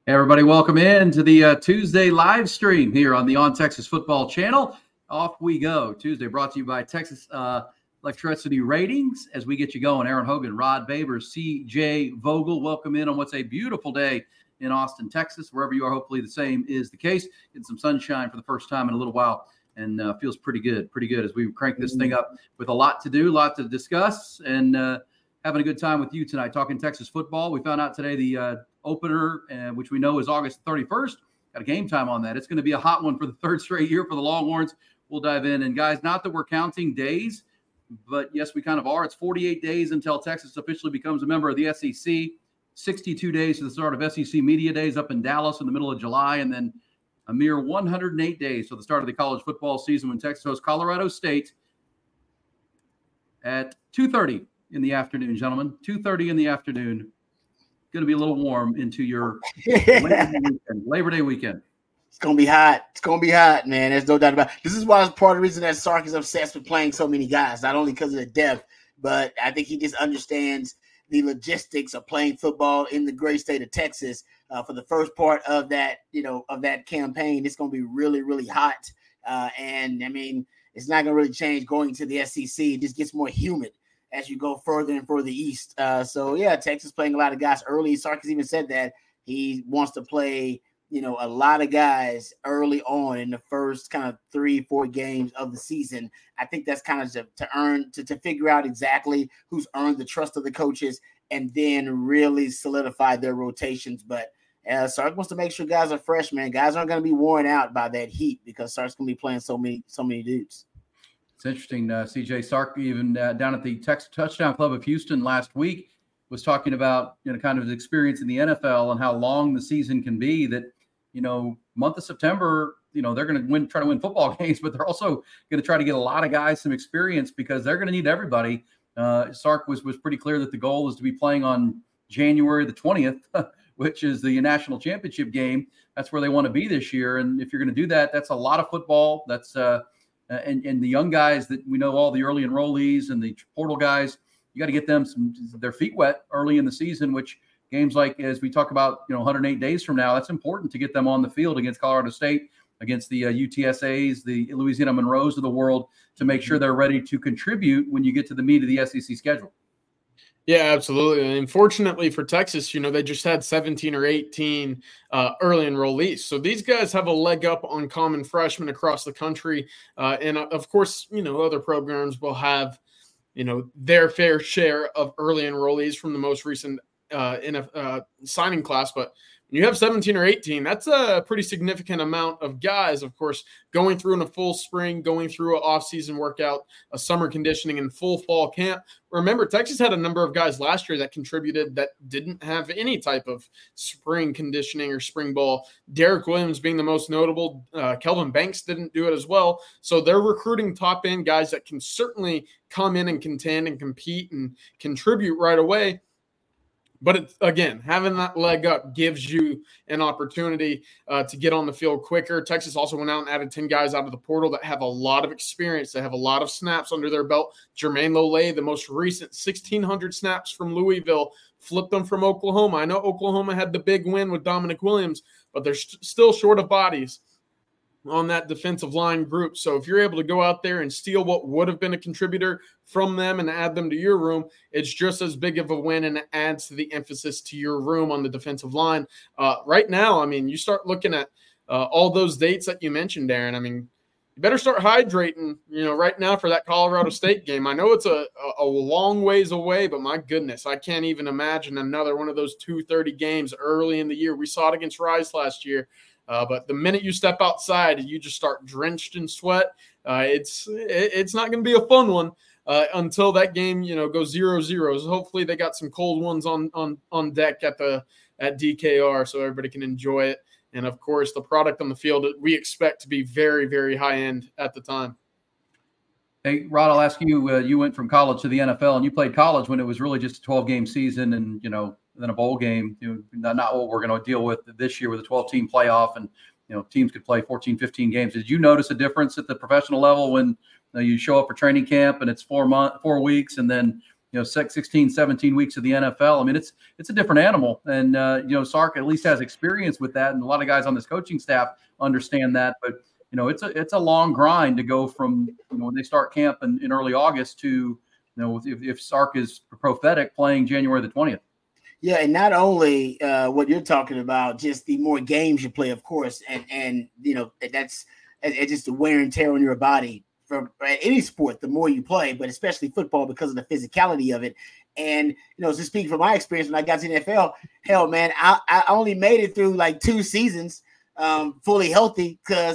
Hey everybody, welcome in to the Tuesday live stream here on the On Texas Football channel. Off we go. Tuesday brought to you by Texas Electricity Ratings as we get you going. Aaron Hogan, Rod Babers, C.J. Vogel, welcome in on what's a beautiful day in Austin, Texas. Wherever you are, hopefully the same is the case. Getting some sunshine for the first time in a little while and feels pretty good as we crank this thing up with a lot to do, a lot to discuss, and having a good time with you tonight talking Texas football. We found out today the opener, which we know is August 31st. Got a game time on that. It's going to be a hot one for the third straight year for the Longhorns. We'll dive in. And guys, not that we're counting days, but yes, we kind of are. It's 48 days until Texas officially becomes a member of the SEC. 62 days to the start of SEC Media Days up in Dallas in the middle of July. And then a mere 108 days to the start of the college football season when Texas hosts Colorado State at 2:30 in the afternoon, gentlemen. 2:30 in the afternoon. Going to be a little warm into your Labor Day weekend. It's going to be hot. It's going to be hot, man. There's no doubt about it. This is why it's part of the reason that Sark is obsessed with playing so many guys, not only because of the depth, but I think he just understands the logistics of playing football in the great state of Texas. For the first part of that, of that campaign, it's going to be really, really hot. And I mean, it's not going to really change going to the SEC. It just gets more humid as you go further and further east. So, yeah, Texas playing a lot of guys early. Sarkis even said that he wants to play, a lot of guys early on in the first kind of 3-4 games of the season. I think that's kind of to figure out exactly who's earned the trust of the coaches and then really solidify their rotations. But Sark wants to make sure guys are fresh, man. Guys aren't going to be worn out by that heat because Sark's going to be playing so many dudes. It's interesting. C.J. Sark, even down at the Texas Touchdown Club of Houston last week, was talking about kind of his experience in the NFL and how long the season can be. That month of September, they're going to try to win football games, but they're also going to try to get a lot of guys some experience because they're going to need everybody. Sark was pretty clear that the goal is to be playing on January the 20th, which is the national championship game. That's where they want to be this year, and if you're going to do that, that's a lot of football. That's and the young guys that we know, all the early enrollees and the portal guys, you got to get them their feet wet early in the season, which games like, as we talk about, 108 days from now, that's important to get them on the field against Colorado State, against the UTSAs, the Louisiana Monroes of the world, to make sure they're ready to contribute when you get to the meat of the SEC schedule. Yeah, absolutely. And fortunately for Texas, they just had 17 or 18 early enrollees. So these guys have a leg up on common freshmen across the country. And of course, other programs will have, their fair share of early enrollees from the most recent signing class. But when you have 17 or 18, that's a pretty significant amount of guys, of course, going through in a full spring, going through an off-season workout, a summer conditioning, and full fall camp. Remember, Texas had a number of guys last year that contributed that didn't have any type of spring conditioning or spring ball. Derek Williams being the most notable. Kelvin Banks didn't do it as well. So they're recruiting top-end guys that can certainly come in and contend and compete and contribute right away. But again, having that leg up gives you an opportunity to get on the field quicker. Texas also went out and added 10 guys out of the portal that have a lot of experience. They have a lot of snaps under their belt. Jermaine Lole, the most recent 1,600 snaps from Louisville, flipped them from Oklahoma. I know Oklahoma had the big win with Dominic Williams, but they're still short of bodies on that defensive line group. So if you're able to go out there and steal what would have been a contributor from them and add them to your room, it's just as big of a win, and it adds to the emphasis to your room on the defensive line. Right now, I mean, you start looking at all those dates that you mentioned, Darren. I mean, you better start hydrating, right now for that Colorado State game. I know it's a long ways away, but my goodness, I can't even imagine another one of those 2:30 games early in the year. We saw it against Rice last year. But the minute you step outside and you just start drenched in sweat, it's not going to be a fun one until that game, goes 0-0. So hopefully they got some cold ones on deck at DKR so everybody can enjoy it. And of course, the product on the field we expect to be very, very high end at the time. Hey, Rod, I'll ask you. You went from college to the NFL, and you played college when it was really just a 12-game season, and then a bowl game. Not what we're going to deal with this year with a 12-team playoff, and teams could play 14, 15 games. Did you notice a difference at the professional level when you show up for training camp and it's 4 weeks, and then 16, 17 weeks of the NFL. I mean, it's a different animal. And, Sark at least has experience with that. And a lot of guys on this coaching staff understand that. But, it's a long grind to go from, when they start camp in early August to, if Sark is prophetic, playing January the 20th. Yeah, and not only what you're talking about, just the more games you play, of course, and that's it's just the wear and tear on your body for any sport. The more you play, but especially football because of the physicality of it. And just speaking from my experience when I got to the NFL, hell, man, I only made it through like 2 seasons fully healthy because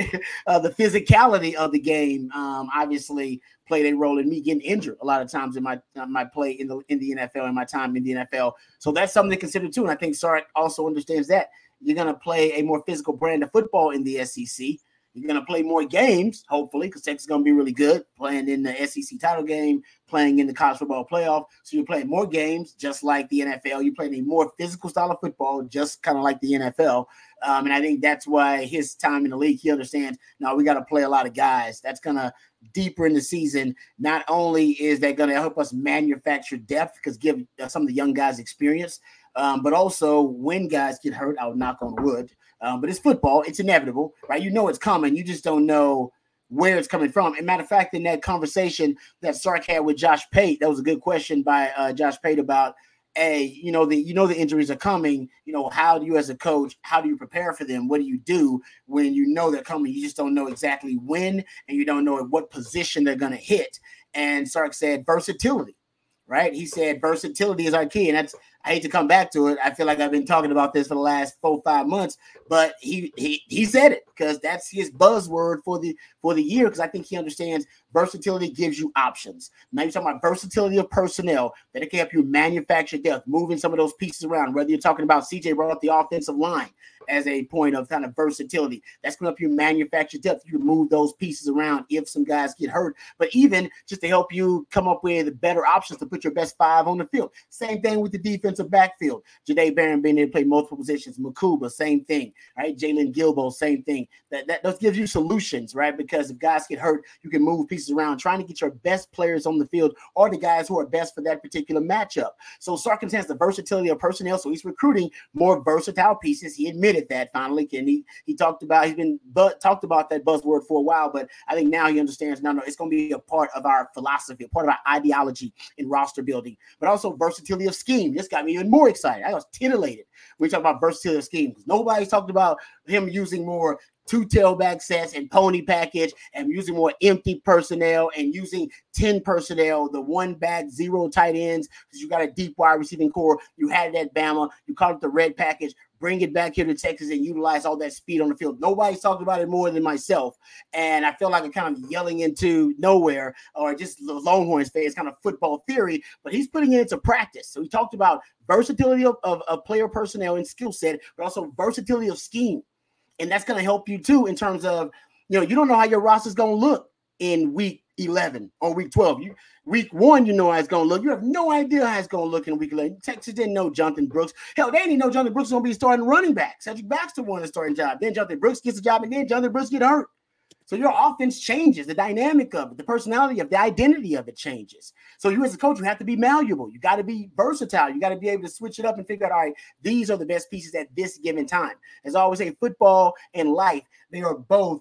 the physicality of the game obviously played a role in me getting injured a lot of times in my play in the NFL and my time in the NFL. So that's something to consider too. And I think Sark also understands that you're going to play a more physical brand of football in the SEC. You're going to play more games, hopefully, because Texas is going to be really good, playing in the SEC title game, playing in the college football playoff. So you're playing more games, just like the NFL. You're playing a more physical style of football, just kind of like the NFL. And I think that's why his time in the league, he understands, now we got to play a lot of guys. That's going to deeper in the season. Not only is that going to help us manufacture depth, because give some of the young guys experience, but also when guys get hurt, I'll knock on wood. But it's football. It's inevitable, right? It's coming. You just don't know where it's coming from. And matter of fact, in that conversation that Sark had with Josh Pate, that was a good question by Josh Pate about, the injuries are coming. How do you as a coach, how do you prepare for them? What do you do when you know they're coming? You just don't know exactly when, and you don't know at what position they're going to hit. And Sark said versatility, right? He said versatility is our key. And I hate to come back to it. I feel like I've been talking about this for the last 4-5 months, but he said it because that's his buzzword for the year. Because I think he understands versatility gives you options. Now you're talking about versatility of personnel that it can help you manufacture depth, moving some of those pieces around. Whether you're talking about CJ brought up the offensive line as a point of kind of versatility, that's going to help you manufacture depth. You can move those pieces around if some guys get hurt, but even just to help you come up with better options to put your best 5 on the field. Same thing with the defensive backfield. Jahdae Barron being able to play multiple positions. Makuba, same thing, right? Jalen Gilbo, same thing. That gives you solutions, right? Because if guys get hurt, you can move pieces around, trying to get your best players on the field or the guys who are best for that particular matchup. So Sark has the versatility of personnel, so he's recruiting more versatile pieces. He admitted that finally, and he talked about talked about that buzzword for a while, but I think now he understands. No, it's going to be a part of our philosophy, a part of our ideology in roster building, but also versatility of scheme. This got me even more excited. I was titillated when we talk about versatility of scheme because nobody's talked about him using more 2 tailback sets and pony package and using more empty personnel and using 10 personnel, the 1 back, 0 tight ends, because you got a deep wide receiving core. You had that Bama. You call it the red package. Bring it back here to Texas and utilize all that speed on the field. Nobody's talked about it more than myself. And I feel like I'm kind of yelling into nowhere or just the Longhorns phase, kind of football theory, but he's putting it into practice. So he talked about versatility of player personnel and skill set, but also versatility of scheme. And that's going to help you too in terms of, you don't know how your roster is going to look in week 11 or week 12. Week 1, you know how it's going to look. You have no idea how it's going to look in week 11. Texas didn't know Jonathan Brooks. Hell, they didn't know Jonathan Brooks was going to be starting running back. Cedric Baxter won the starting job. Then Jonathan Brooks gets the job, and then Jonathan Brooks get hurt. So your offense changes, the dynamic of it, the personality of it, the identity of it changes. So you as a coach, you have to be malleable. You got to be versatile. You got to be able to switch it up and figure out, all right, these are the best pieces at this given time. As I always say, football and life, they are both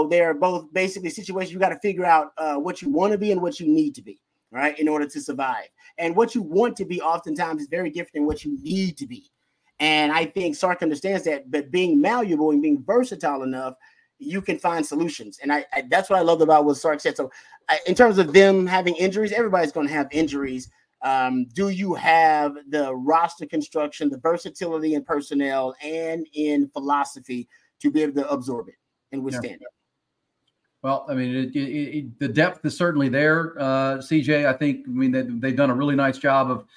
basically situations you got to figure out what you want to be and what you need to be, right, in order to survive. And what you want to be oftentimes is very different than what you need to be. And I think Sark understands that, but being malleable and being versatile enough, you can find solutions. And I that's what I loved about what Sark said. So in terms of them having injuries, everybody's going to have injuries. Do you have the roster construction, the versatility in personnel and in philosophy to be able to absorb it and withstand it? Well, I mean, the depth is certainly there, CJ. I think, they've done a really nice job of,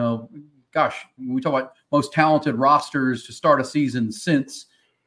we talk about most talented rosters to start a season since,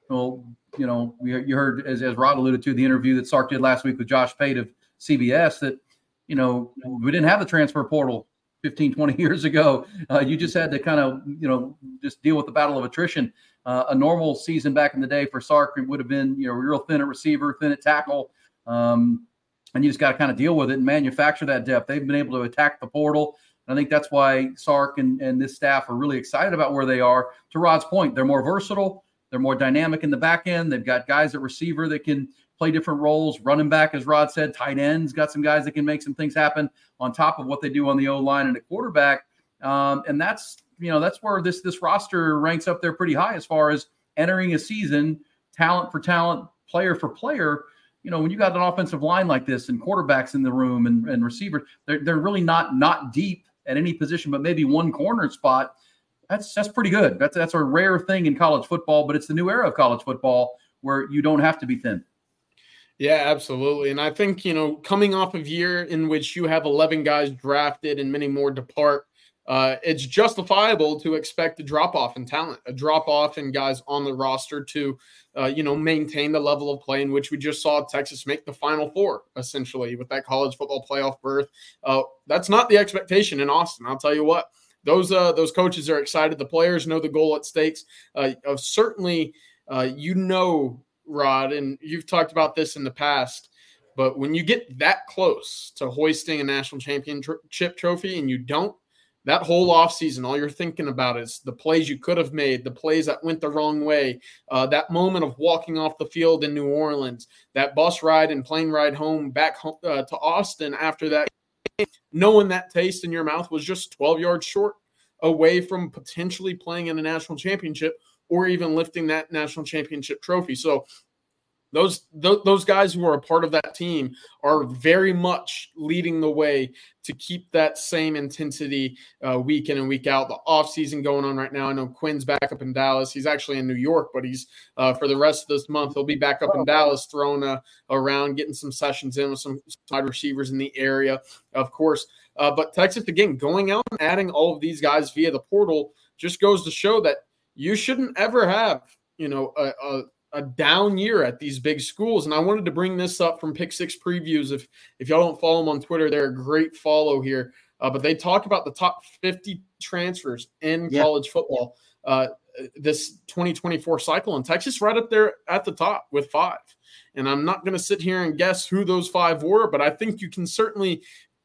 you heard, as Rod alluded to, the interview that Sark did last week with Josh Pate of CBS, that, we didn't have the transfer portal 15, 20 years ago. You just had to kind of, just deal with the battle of attrition. A normal season back in the day for Sark would have been, real thin at receiver, thin at tackle. And you just got to kind of deal with it and manufacture that depth. They've been able to attack the portal. And I think that's why Sark and this staff are really excited about where they are. To Rod's point, they're more versatile. They're more dynamic in the back end. They've got guys at receiver that can play different roles. Running back, as Rod said, tight ends, got some guys that can make some things happen on top of what they do on the O-line and at quarterback. And that's where this roster ranks up there pretty high as far as entering a season, talent for talent, player for player. When you got an offensive line like this and quarterbacks in the room and receivers, they're really not deep at any position, but maybe one corner spot. That's pretty good. That's a rare thing in college football, but it's the new era of college football where you don't have to be thin. Yeah, absolutely. And I think, coming off of a year in which you have 11 guys drafted and many more depart, it's justifiable to expect a drop-off in talent, a drop-off in guys on the roster to, maintain the level of play in which we just saw Texas make the Final Four, essentially, with that college football playoff berth. That's not the expectation in Austin. I'll tell you what, those coaches are excited. The players know the goal at stakes. Certainly, Rod, and you've talked about this in the past, but when you get that close to hoisting a national championship trophy and you don't, that whole offseason, all you're thinking about is the plays you could have made, the plays that went the wrong way, that moment of walking off the field in New Orleans, that bus ride and plane ride home back home, to Austin after that game, knowing that taste in your mouth was just 12 yards short away from potentially playing in a national championship or even lifting that national championship trophy. So those guys who are a part of that team are very much leading the way to keep that same intensity week in and week out. The offseason going on right now. I know Quinn's back up in Dallas. He's actually in New York, but he's for the rest of this month, he'll be back up in Dallas throwing around, getting some sessions in with some wide receivers in the area, of course. But Texas, again, going out and adding all of these guys via the portal just goes to show that you shouldn't ever have, a down year at these big schools. And I wanted to bring this up from Pick Six Previews. If y'all don't follow them on Twitter, they're a great follow here. But they talk about the top 50 transfers in college football this 2024 cycle. And Texas right up there at the top with 5. And I'm not going to sit here and guess who those 5 were, but I think you can certainly,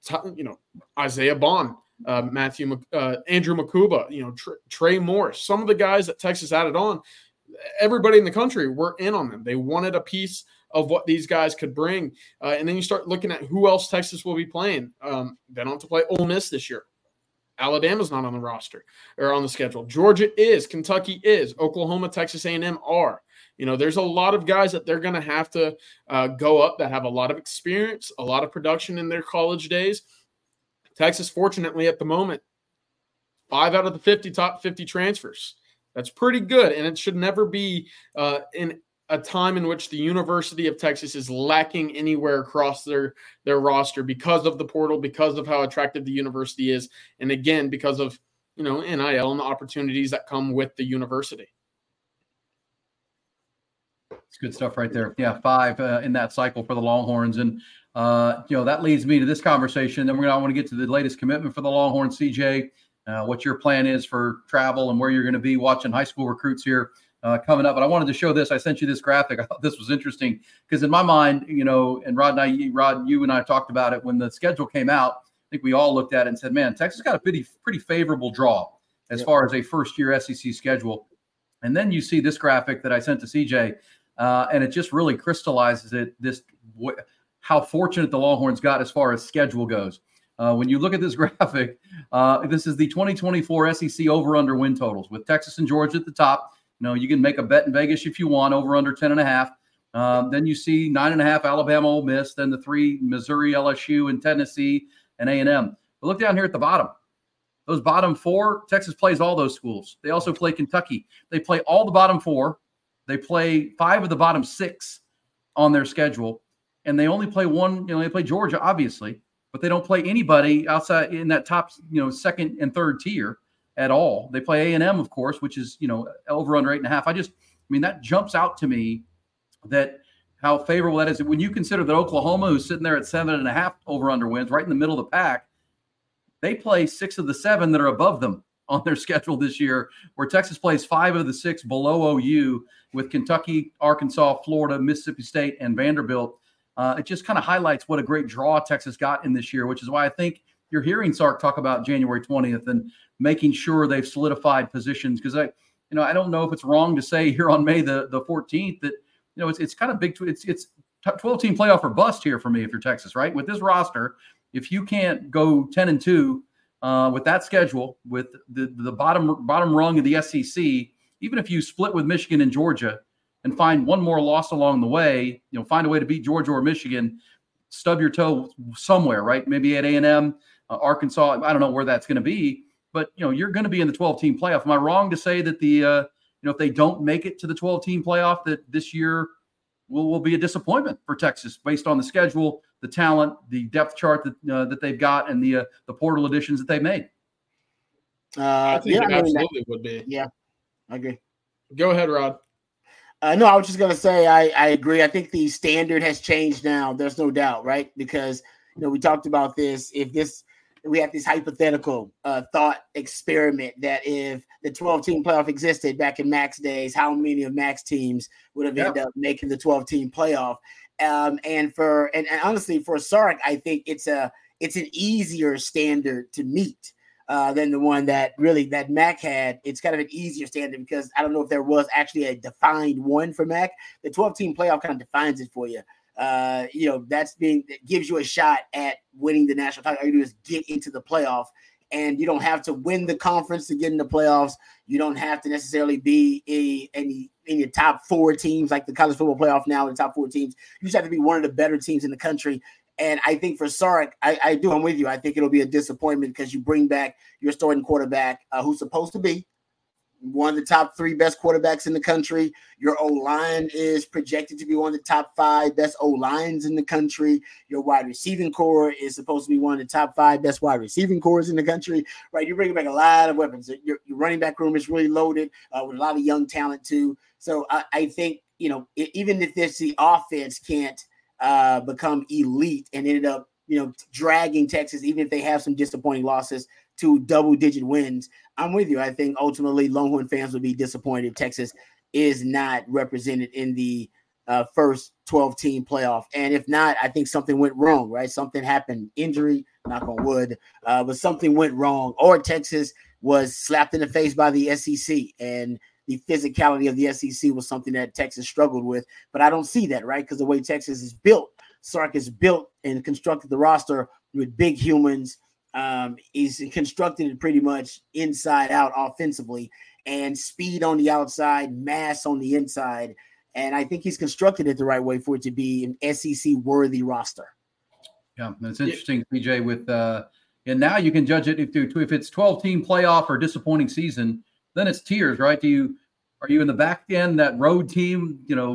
Isaiah Bond, Andrew Makuba, Trey Morris, some of the guys that Texas added on, everybody in the country were in on them. They wanted a piece of what these guys could bring. And then you start looking at who else Texas will be playing. They don't have to play Ole Miss this year. Alabama's not on the roster or on the schedule. Georgia is. Kentucky is. Oklahoma, Texas A&M are. There's a lot of guys that they're going to have to go up that have a lot of experience, a lot of production in their college days. Texas, fortunately, at the moment, 5 out of the top 50 transfers. That's pretty good, and it should never be in a time in which the University of Texas is lacking anywhere across their roster because of the portal, because of how attractive the university is, and again, because of NIL and the opportunities that come with the university. It's good stuff right there. Yeah, 5 in that cycle for the Longhorns, and that leads me to this conversation. Then I want to get to the latest commitment for the Longhorns, CJ. What your plan is for travel and where you're going to be watching high school recruits here coming up. But I wanted to show this. I sent you this graphic. I thought this was interesting because in my mind, and Rod, you and I talked about it when the schedule came out. I think we all looked at it and said, man, Texas got a pretty favorable draw as far as a first-year SEC schedule. And then you see this graphic that I sent to CJ, and it just really crystallizes how fortunate the Longhorns got as far as schedule goes. When you look at this graphic, this is the 2024 SEC over-under win totals with Texas and Georgia at the top. You can make a bet in Vegas if you want, over-under 10.5. Then you see 9.5 Alabama, Ole Miss, then the 3 Missouri, LSU, and Tennessee, and A&M. But look down here at the bottom. Those bottom 4, Texas plays all those schools. They also play Kentucky. They play all the bottom 4. They play 5 of the bottom 6 on their schedule. And they only play one, they play Georgia, obviously. But they don't play anybody outside in that top, second and third tier at all. They play A&M, of course, which is, over under 8.5. That jumps out to me that how favorable that is. When you consider that Oklahoma, who's sitting there at 7.5 over under wins, right in the middle of the pack, they play 6 of the 7 that are above them on their schedule this year, where Texas plays 5 of the 6 below OU with Kentucky, Arkansas, Florida, Mississippi State, and Vanderbilt. It just kind of highlights what a great draw Texas got in this year, which is why I think you're hearing Sark talk about January 20th and making sure they've solidified positions. Because I don't know if it's wrong to say here on May the 14th that, it's kind of big. It's 12-team playoff or bust here for me if you're Texas, right? With this roster, if you can't go 10-2 with that schedule, with the bottom rung of the SEC, even if you split with Michigan and Georgia and find one more loss along the way, find a way to beat Georgia or Michigan, stub your toe somewhere, right? Maybe at A&M, Arkansas. I don't know where that's going to be, but you're going to be in the 12-team playoff. Am I wrong to say that if they don't make it to the 12-team playoff, that this year will be a disappointment for Texas based on the schedule, the talent, the depth chart that they've got, and the portal additions that they've made? I think it absolutely would be. Yeah, I agree. Go ahead, Rod. No, I was just going to say I agree. I think the standard has changed now. There's no doubt, right? Because, we talked about this. We have this hypothetical thought experiment that if the 12-team playoff existed back in Max days, how many of Max teams would have ended up making the 12-team playoff? And honestly, for Sark, I think it's an easier standard to meet than the one that Mac had. It's kind of an easier standard because I don't know if there was actually a defined one for Mac. The 12-team playoff kind of defines it for you. That gives you a shot at winning the national title. All you do is get into the playoff, and you don't have to win the conference to get in the playoffs. You don't have to necessarily be in your top 4 teams like the college football playoff now in the top 4 teams. You just have to be one of the better teams in the country. And I think for Sark, I'm with you. I think it'll be a disappointment because you bring back your starting quarterback who's supposed to be one of the top 3 best quarterbacks in the country. Your O-line is projected to be one of the top 5 best O-lines in the country. Your wide receiving core is supposed to be one of the top 5 best wide receiving cores in the country, right? You're bringing back a lot of weapons. Your running back room is really loaded with a lot of young talent too. So I think, even if the offense can't become elite and ended up, dragging Texas, even if they have some disappointing losses, to double-digit wins, I'm with you. I think ultimately Longhorn fans will be disappointed if Texas is not represented in the first 12-team playoff. And if not, I think something went wrong, right? Something happened, injury, knock on wood, but something went wrong, or Texas was slapped in the face by the SEC, and the physicality of the SEC was something that Texas struggled with. But I don't see that, right? Because the way Texas is built, Sark is built and constructed the roster with big humans. He's constructed it pretty much inside out offensively, and speed on the outside, mass on the inside. And I think he's constructed it the right way for it to be an SEC worthy roster. Yeah, it's interesting, PJ, with and now you can judge it if it's 12-team playoff or disappointing season, then it's tiers, right? Are you in the back end, that road team,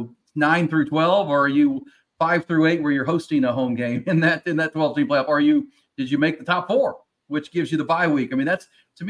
9 through 12, or are you 5 through 8 where you're hosting a home game in that 12-team playoff? Did you make the top 4, which gives you the bye week? I mean, that's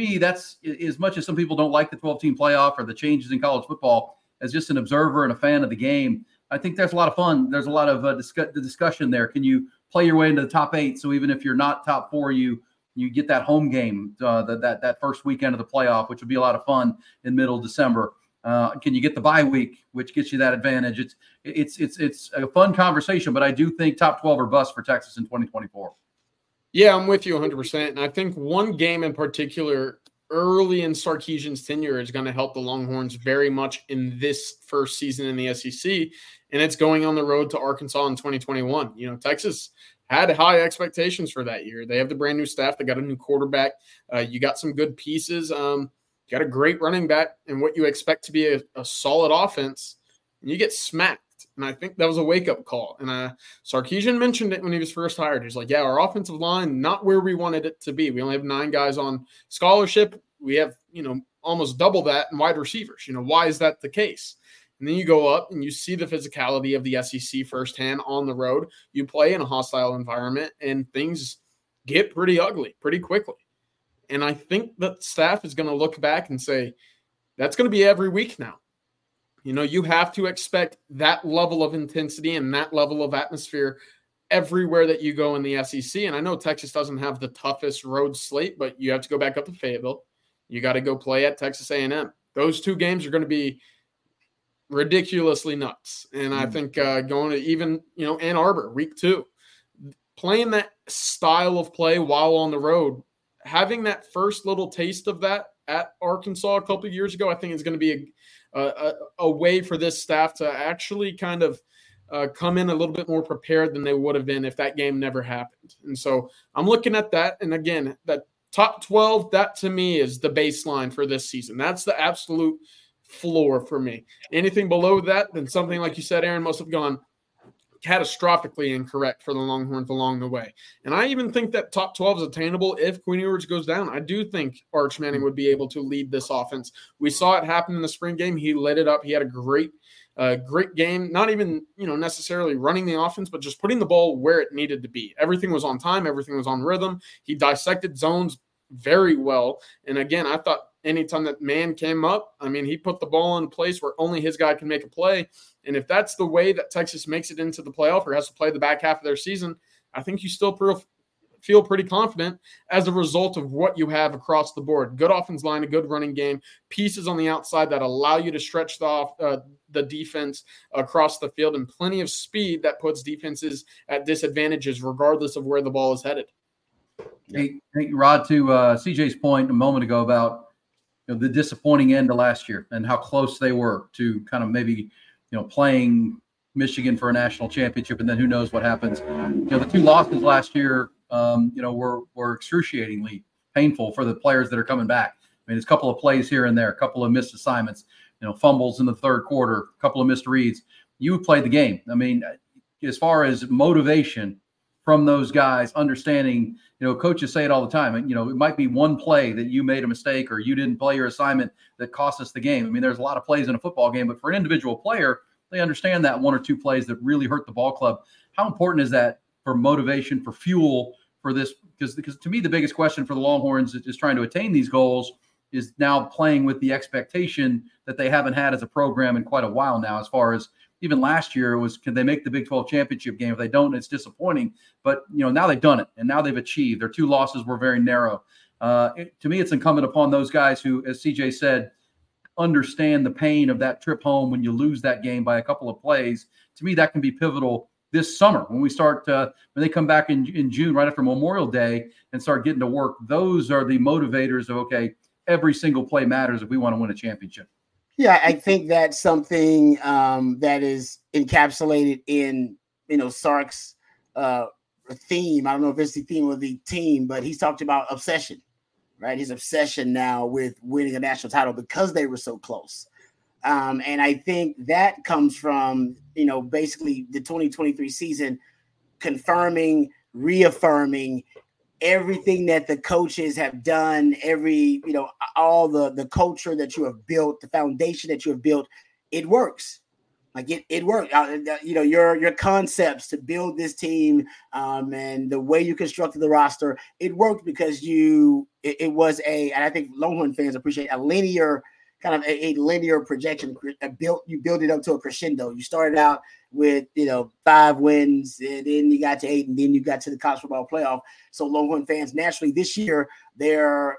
as much as some people don't like the 12-team playoff or the changes in college football, as just an observer and a fan of the game, I think there's a lot of fun. There's a lot of the discussion there. Can you play your way into the top 8? So even if you're not top 4, you get that home game, that first weekend of the playoff, which would be a lot of fun in middle December. Can you get the bye week, which gets you that advantage? It's a fun conversation, but I do think top 12 or bust for Texas in 2024. Yeah, I'm with you 100%. And I think one game in particular early in Sarkisian's tenure is going to help the Longhorns very much in this first season in the SEC, and it's going on the road to Arkansas in 2021. Texas had high expectations for that year. They have the brand new staff. They got a new quarterback. You got some good pieces. You got a great running back and what you expect to be a solid offense, and you get smacked. And I think that was a wake-up call. And Sarkisian mentioned it when he was first hired. He's like, yeah, our offensive line, not where we wanted it to be. We only have 9 guys on scholarship. We have, almost double that in wide receivers. Why is that the case? And then you go up and you see the physicality of the SEC firsthand on the road. You play in a hostile environment and things get pretty ugly pretty quickly. And I think that staff is going to look back and say, that's going to be every week now. You have to expect that level of intensity and that level of atmosphere everywhere that you go in the SEC. And I know Texas doesn't have the toughest road slate, but you have to go back up to Fayetteville. You got to go play at Texas A&M. Those 2 games are going to be ridiculously nuts. And I think going to even, Ann Arbor, week 2, playing that style of play while on the road. Having that first little taste of that at Arkansas a couple of years ago, I think is going to be a way for this staff to actually kind of come in a little bit more prepared than they would have been if that game never happened. And so I'm looking at that. And again, that top 12, that to me is the baseline for this season. That's the absolute floor for me. Anything below that, then something like you said, Aaron, must have gone catastrophically incorrect for the Longhorns along the way. And I even think that top 12 is attainable if Quinn Ewers goes down. I do think Arch Manning would be able to lead this offense. We saw it happen in the spring game. He lit it up. He had a great game, not even, necessarily running the offense, but just putting the ball where it needed to be. Everything was on time. Everything was on rhythm. He dissected zones very well. And again, I thought anytime that man came up, he put the ball in a place where only his guy can make a play. And if that's the way that Texas makes it into the playoff or has to play the back half of their season, I think you still feel pretty confident as a result of what you have across the board. Good offensive line, a good running game, pieces on the outside that allow you to stretch the defense across the field, and plenty of speed that puts defenses at disadvantages regardless of where the ball is headed. Hey, Rod, to CJ's point a moment ago about the disappointing end of last year and how close they were to kind of maybe playing Michigan for a national championship, and then who knows what happens. The two losses last year, were excruciatingly painful for the players that are coming back. It's a couple of plays here and there, a couple of missed assignments, fumbles in the third quarter, a couple of missed reads. You played the game. As far as motivation from those guys, understanding, coaches say it all the time. It might be one play that you made a mistake or you didn't play your assignment that cost us the game. There's a lot of plays in a football game, but for an individual player, they understand that one or two plays that really hurt the ball club. How important is that for motivation, for fuel for this? Because to me, the biggest question for the Longhorns is trying to attain these goals is now playing with the expectation that they haven't had as a program in quite a while now. As far as even last year, it was, can they make the Big 12 championship game? If they don't, it's disappointing. But, now they've done it, and now they've achieved. Their two losses were very narrow. To me, it's incumbent upon those guys who, as CJ said, understand the pain of that trip home when you lose that game by a couple of plays. To me, that can be pivotal this summer when we start when they come back in June right after Memorial Day and start getting to work. Those are the motivators of, okay, every single play matters if we want to win a championship. Yeah, I think that's something that is encapsulated in, Sark's theme. I don't know if it's the theme of the team, but he's talked about obsession, right? His obsession now with winning a national title because they were so close. And I think that comes from, basically the 2023 season confirming, reaffirming everything that the coaches have done, all the culture that you have built, the foundation that you have built, it works. Like it worked. Your concepts to build this team and the way you constructed the roster, it worked because it was and I think Longhorn fans appreciate a linear kind of a linear projection. You build it up to a crescendo. You started out with 5 wins, and then you got to 8, and then you got to the college football playoff. So Longhorn fans naturally this year they are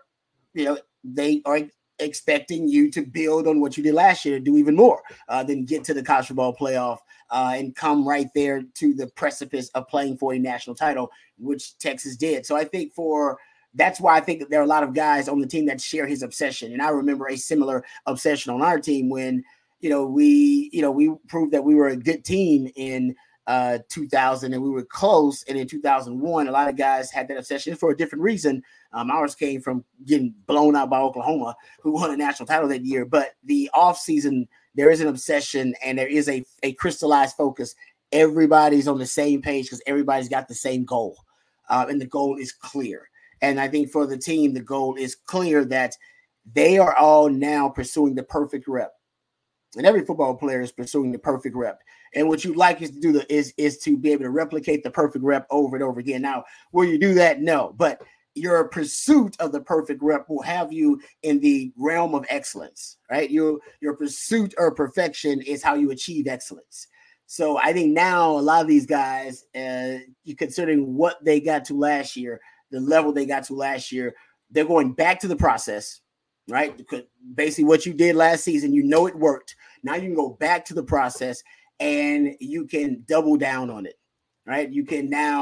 expecting you to build on what you did last year, to do even more, then get to the college football playoff and come right there to the precipice of playing for a national title, which Texas did. So I think that's why I think there are a lot of guys on the team that share his obsession. And I remember a similar obsession on our team when, we proved that we were a good team in 2000 and we were close. And in 2001, a lot of guys had that obsession for a different reason. Ours came from getting blown out by Oklahoma, who won a national title that year. But the offseason, there is an obsession and there is a crystallized focus. Everybody's on the same page because everybody's got the same goal. And the goal is clear. And I think for the team, the goal is clear that they are all now pursuing the perfect rep. And every football player is pursuing the perfect rep. And what you'd like is to do is to be able to replicate the perfect rep over and over again. Now, will you do that? No. But your pursuit of the perfect rep will have you in the realm of excellence, right? Your pursuit of perfection is how you achieve excellence. So I think now a lot of these guys, considering what they got to last year, the level they got to last year, they're going back to the process, right? Because basically what you did last season, it worked. Now you can go back to the process and you can double down on it, right? You can now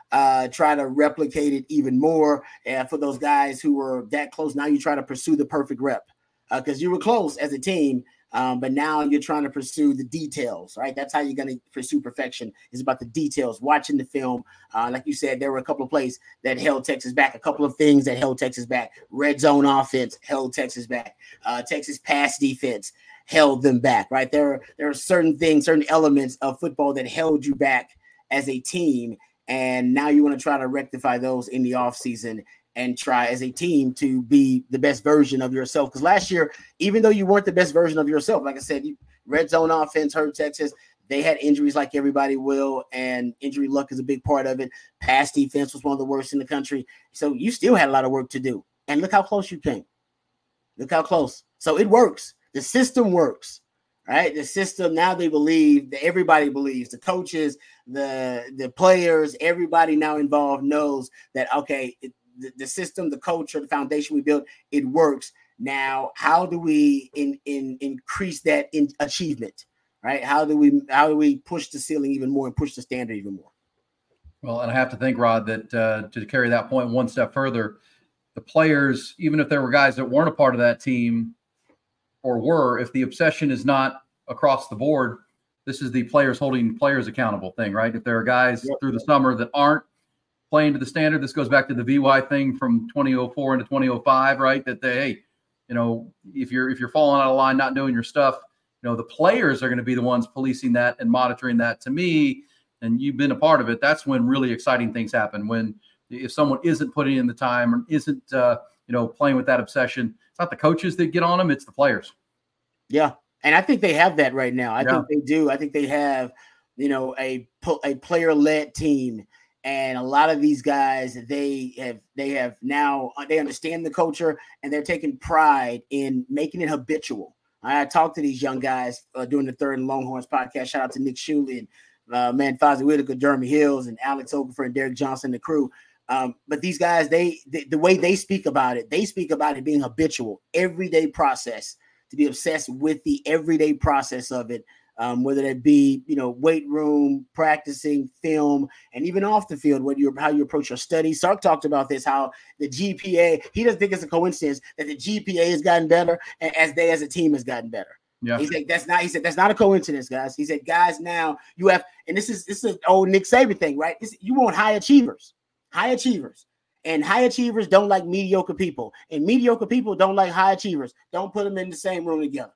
try to replicate it even more. And for those guys who were that close, now you try to pursue the perfect rep because you were close as a team. But now you're trying to pursue the details, right? That's how you're going to pursue perfection. It's about the details, watching the film. Like you said, there were a couple of plays that held Texas back, a couple of things that held Texas back. Red zone offense held Texas back. Texas pass defense held them back, right? There are certain things, certain elements of football that held you back as a team. And now you want to try to rectify those in the offseason and try as a team to be the best version of yourself. Because last year, even though you weren't the best version of yourself, like I said, red zone offense hurt Texas. They had injuries like everybody will, and injury luck is a big part of it. Pass defense was one of the worst in the country. So you still had a lot of work to do. And look how close you came. Look how close. So it works. The system works, right? The system, now they believe, that everybody believes, the coaches, the players, everybody now involved knows that, okay, the system, the culture, the foundation we built, it works. Now, how do we increase that in achievement, right? How do we push the ceiling even more and push the standard even more? Well, and I have to think, Rod, that to carry that point one step further, the players, even if there were guys that weren't a part of that team or were, if the obsession is not across the board, this is the players holding players accountable thing, right? If there are guys through the summer that aren't playing to the standard, this goes back to the VY thing from 2004 into 2005, right? That hey, if you're falling out of line, not doing your stuff, the players are going to be the ones policing that and monitoring that. To me, and you've been a part of it, that's when really exciting things happen. When if someone isn't putting in the time or isn't playing with that obsession, it's not the coaches that get on them, it's the players. Yeah, and I think they have that right now. I think they do. I think they have a player-led team. And a lot of these guys, they have now, they understand the culture and they're taking pride in making it habitual. I talked to these young guys during the Third and Longhorns podcast. Shout out to Nick Shuley and Fozzie Whitaker, Jeremy Hills, and Alex Okafor and Derek Johnson, the crew. But these guys, the way they speak about it being habitual, everyday process, to be obsessed with the everyday process of it. Whether that be, weight room, practicing, film, and even off the field, how you approach your studies. Sark talked about this, how the GPA, he doesn't think it's a coincidence that the GPA has gotten better and as they as a team has gotten better. Yeah. He said that's not a coincidence, guys. He said, guys, now you have, and this is an old Nick Saban thing, right? You want high achievers. And high achievers don't like mediocre people. And mediocre people don't like high achievers. Don't put them in the same room together.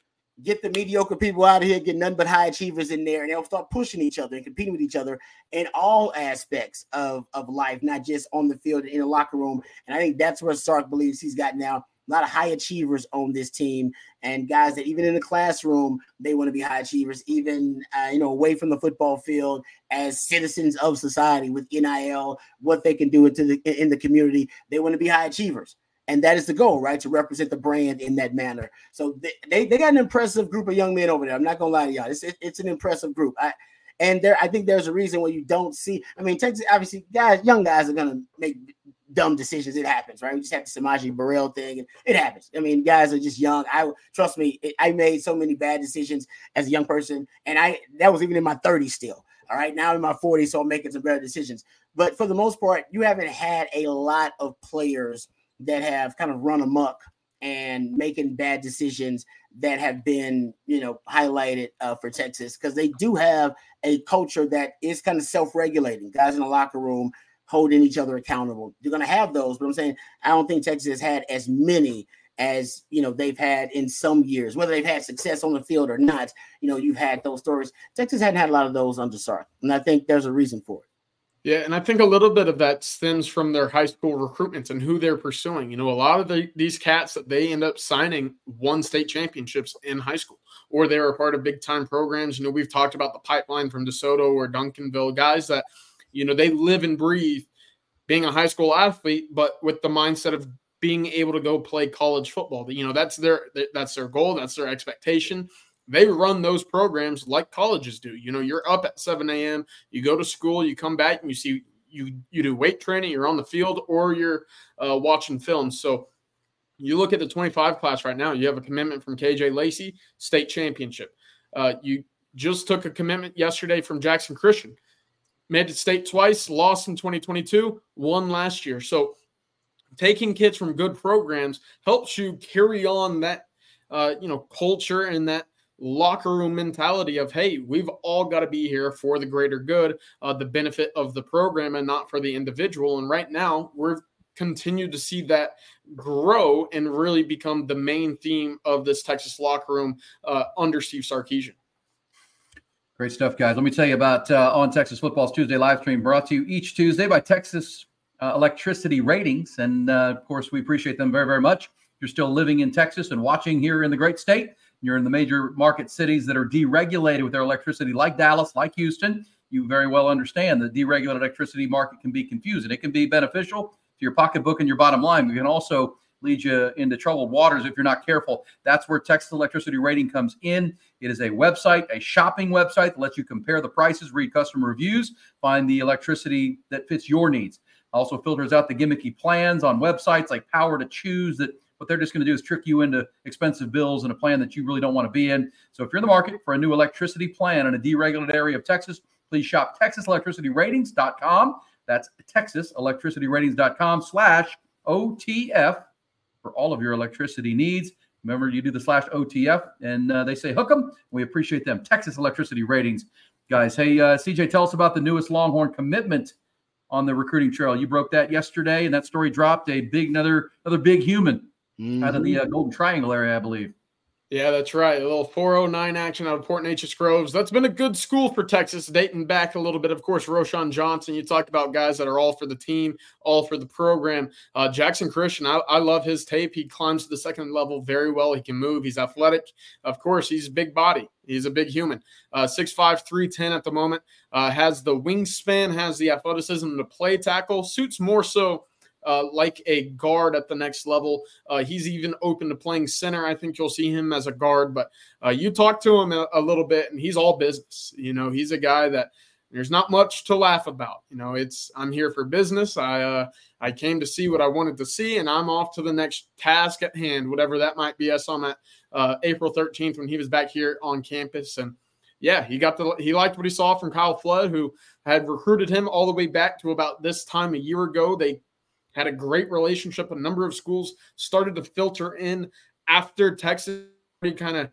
Get the mediocre people out of here, get none but high achievers in there, and they'll start pushing each other and competing with each other in all aspects of life, not just on the field and in the locker room. And I think that's where Sark believes he's got now a lot of high achievers on this team, and guys that even in the classroom, they want to be high achievers, even away from the football field as citizens of society with NIL, what they can do in the community. They want to be high achievers. And that is the goal, right? To represent the brand in that manner. So they got an impressive group of young men over there. I'm not going to lie to y'all. It's an impressive group. I think there's a reason why you don't see. I mean, Texas, obviously, young guys are going to make dumb decisions. It happens, right? We just have the Samaje Burrell thing. And it happens. I mean, guys are just young. Trust me, I made so many bad decisions as a young person. And that was even in my 30s still. All right. Now in my 40s, so I'm making some better decisions. But for the most part, you haven't had a lot of players that have kind of run amok and making bad decisions that have been, highlighted for Texas, because they do have a culture that is kind of self-regulating. Guys in the locker room holding each other accountable. You're going to have those, but I'm saying I don't think Texas has had as many as, they've had in some years, whether they've had success on the field or not. You've had those stories. Texas hadn't had a lot of those under Sark, and I think there's a reason for it. Yeah, and I think a little bit of that stems from their high school recruitments and who they're pursuing. A lot of these cats that they end up signing won state championships in high school, or they were a part of big-time programs. We've talked about the pipeline from DeSoto or Duncanville, guys that, they live and breathe being a high school athlete, but with the mindset of being able to go play college football. That's their goal. That's their expectation. They run those programs like colleges do. You're up at 7 a.m., you go to school, you come back and you do weight training, you're on the field, or you're watching film. So you look at the 25 class right now, you have a commitment from KJ Lacey, state championship. You just took a commitment yesterday from Jackson Christian. made it state twice, lost in 2022, won last year. So taking kids from good programs helps you carry on that, culture and that locker room mentality of, hey, we've all got to be here for the greater good, the benefit of the program and not for the individual. And right now we're continued to see that grow and really become the main theme of this Texas locker room under Steve Sarkisian. Great stuff, guys. Let me tell you about On Texas Football's Tuesday live stream, brought to you each Tuesday by Texas Electricity Ratings. And, of course, we appreciate them very, very much. If you're still living in Texas and watching here in the great state, you're in the major market cities that are deregulated with their electricity, like Dallas, like Houston, you very well understand the deregulated electricity market can be confusing. It can be beneficial to your pocketbook and your bottom line. It can also lead you into troubled waters if you're not careful. That's where Texas Electricity Rating comes in. It is a website, a shopping website that lets you compare the prices, read customer reviews, find the electricity that fits your needs. Also filters out the gimmicky plans on websites like Power to Choose that what they're just going to do is trick you into expensive bills and a plan that you really don't want to be in. So if you're in the market for a new electricity plan in a deregulated area of Texas, please shop TexasElectricityRatings.com. That's TexasElectricityRatings.com/OTF for all of your electricity needs. Remember, you do the /OTF, and they say hook them. We appreciate them. Texas Electricity Ratings, guys. Hey, CJ, tell us about the newest Longhorn commitment on the recruiting trail. You broke that yesterday, and that story dropped. Another big human out of the Golden Triangle area, I believe. Yeah, that's right. A little 409 action out of Port Neches Groves. That's been a good school for Texas, dating back a little bit. Of course, Roschon Johnson. You talk about guys that are all for the team, all for the program. Jackson Christian, I love his tape. He climbs to the second level very well. He can move. He's athletic. Of course, he's a big body. He's a big human. 6'5", 310 at the moment. Has the wingspan, has the athleticism to play tackle. Suits more so like a guard at the next level. He's even open to playing center. I think you'll see him as a guard, but you talk to him a little bit and he's all business. He's a guy that there's not much to laugh about. I'm here for business. I came to see what I wanted to see, and I'm off to the next task at hand, whatever that might be. I saw him at April 13th when he was back here on campus, and yeah, he liked what he saw from Kyle Flood, who had recruited him all the way back to about this time a year ago. They had a great relationship. A number of schools started to filter in after Texas kind of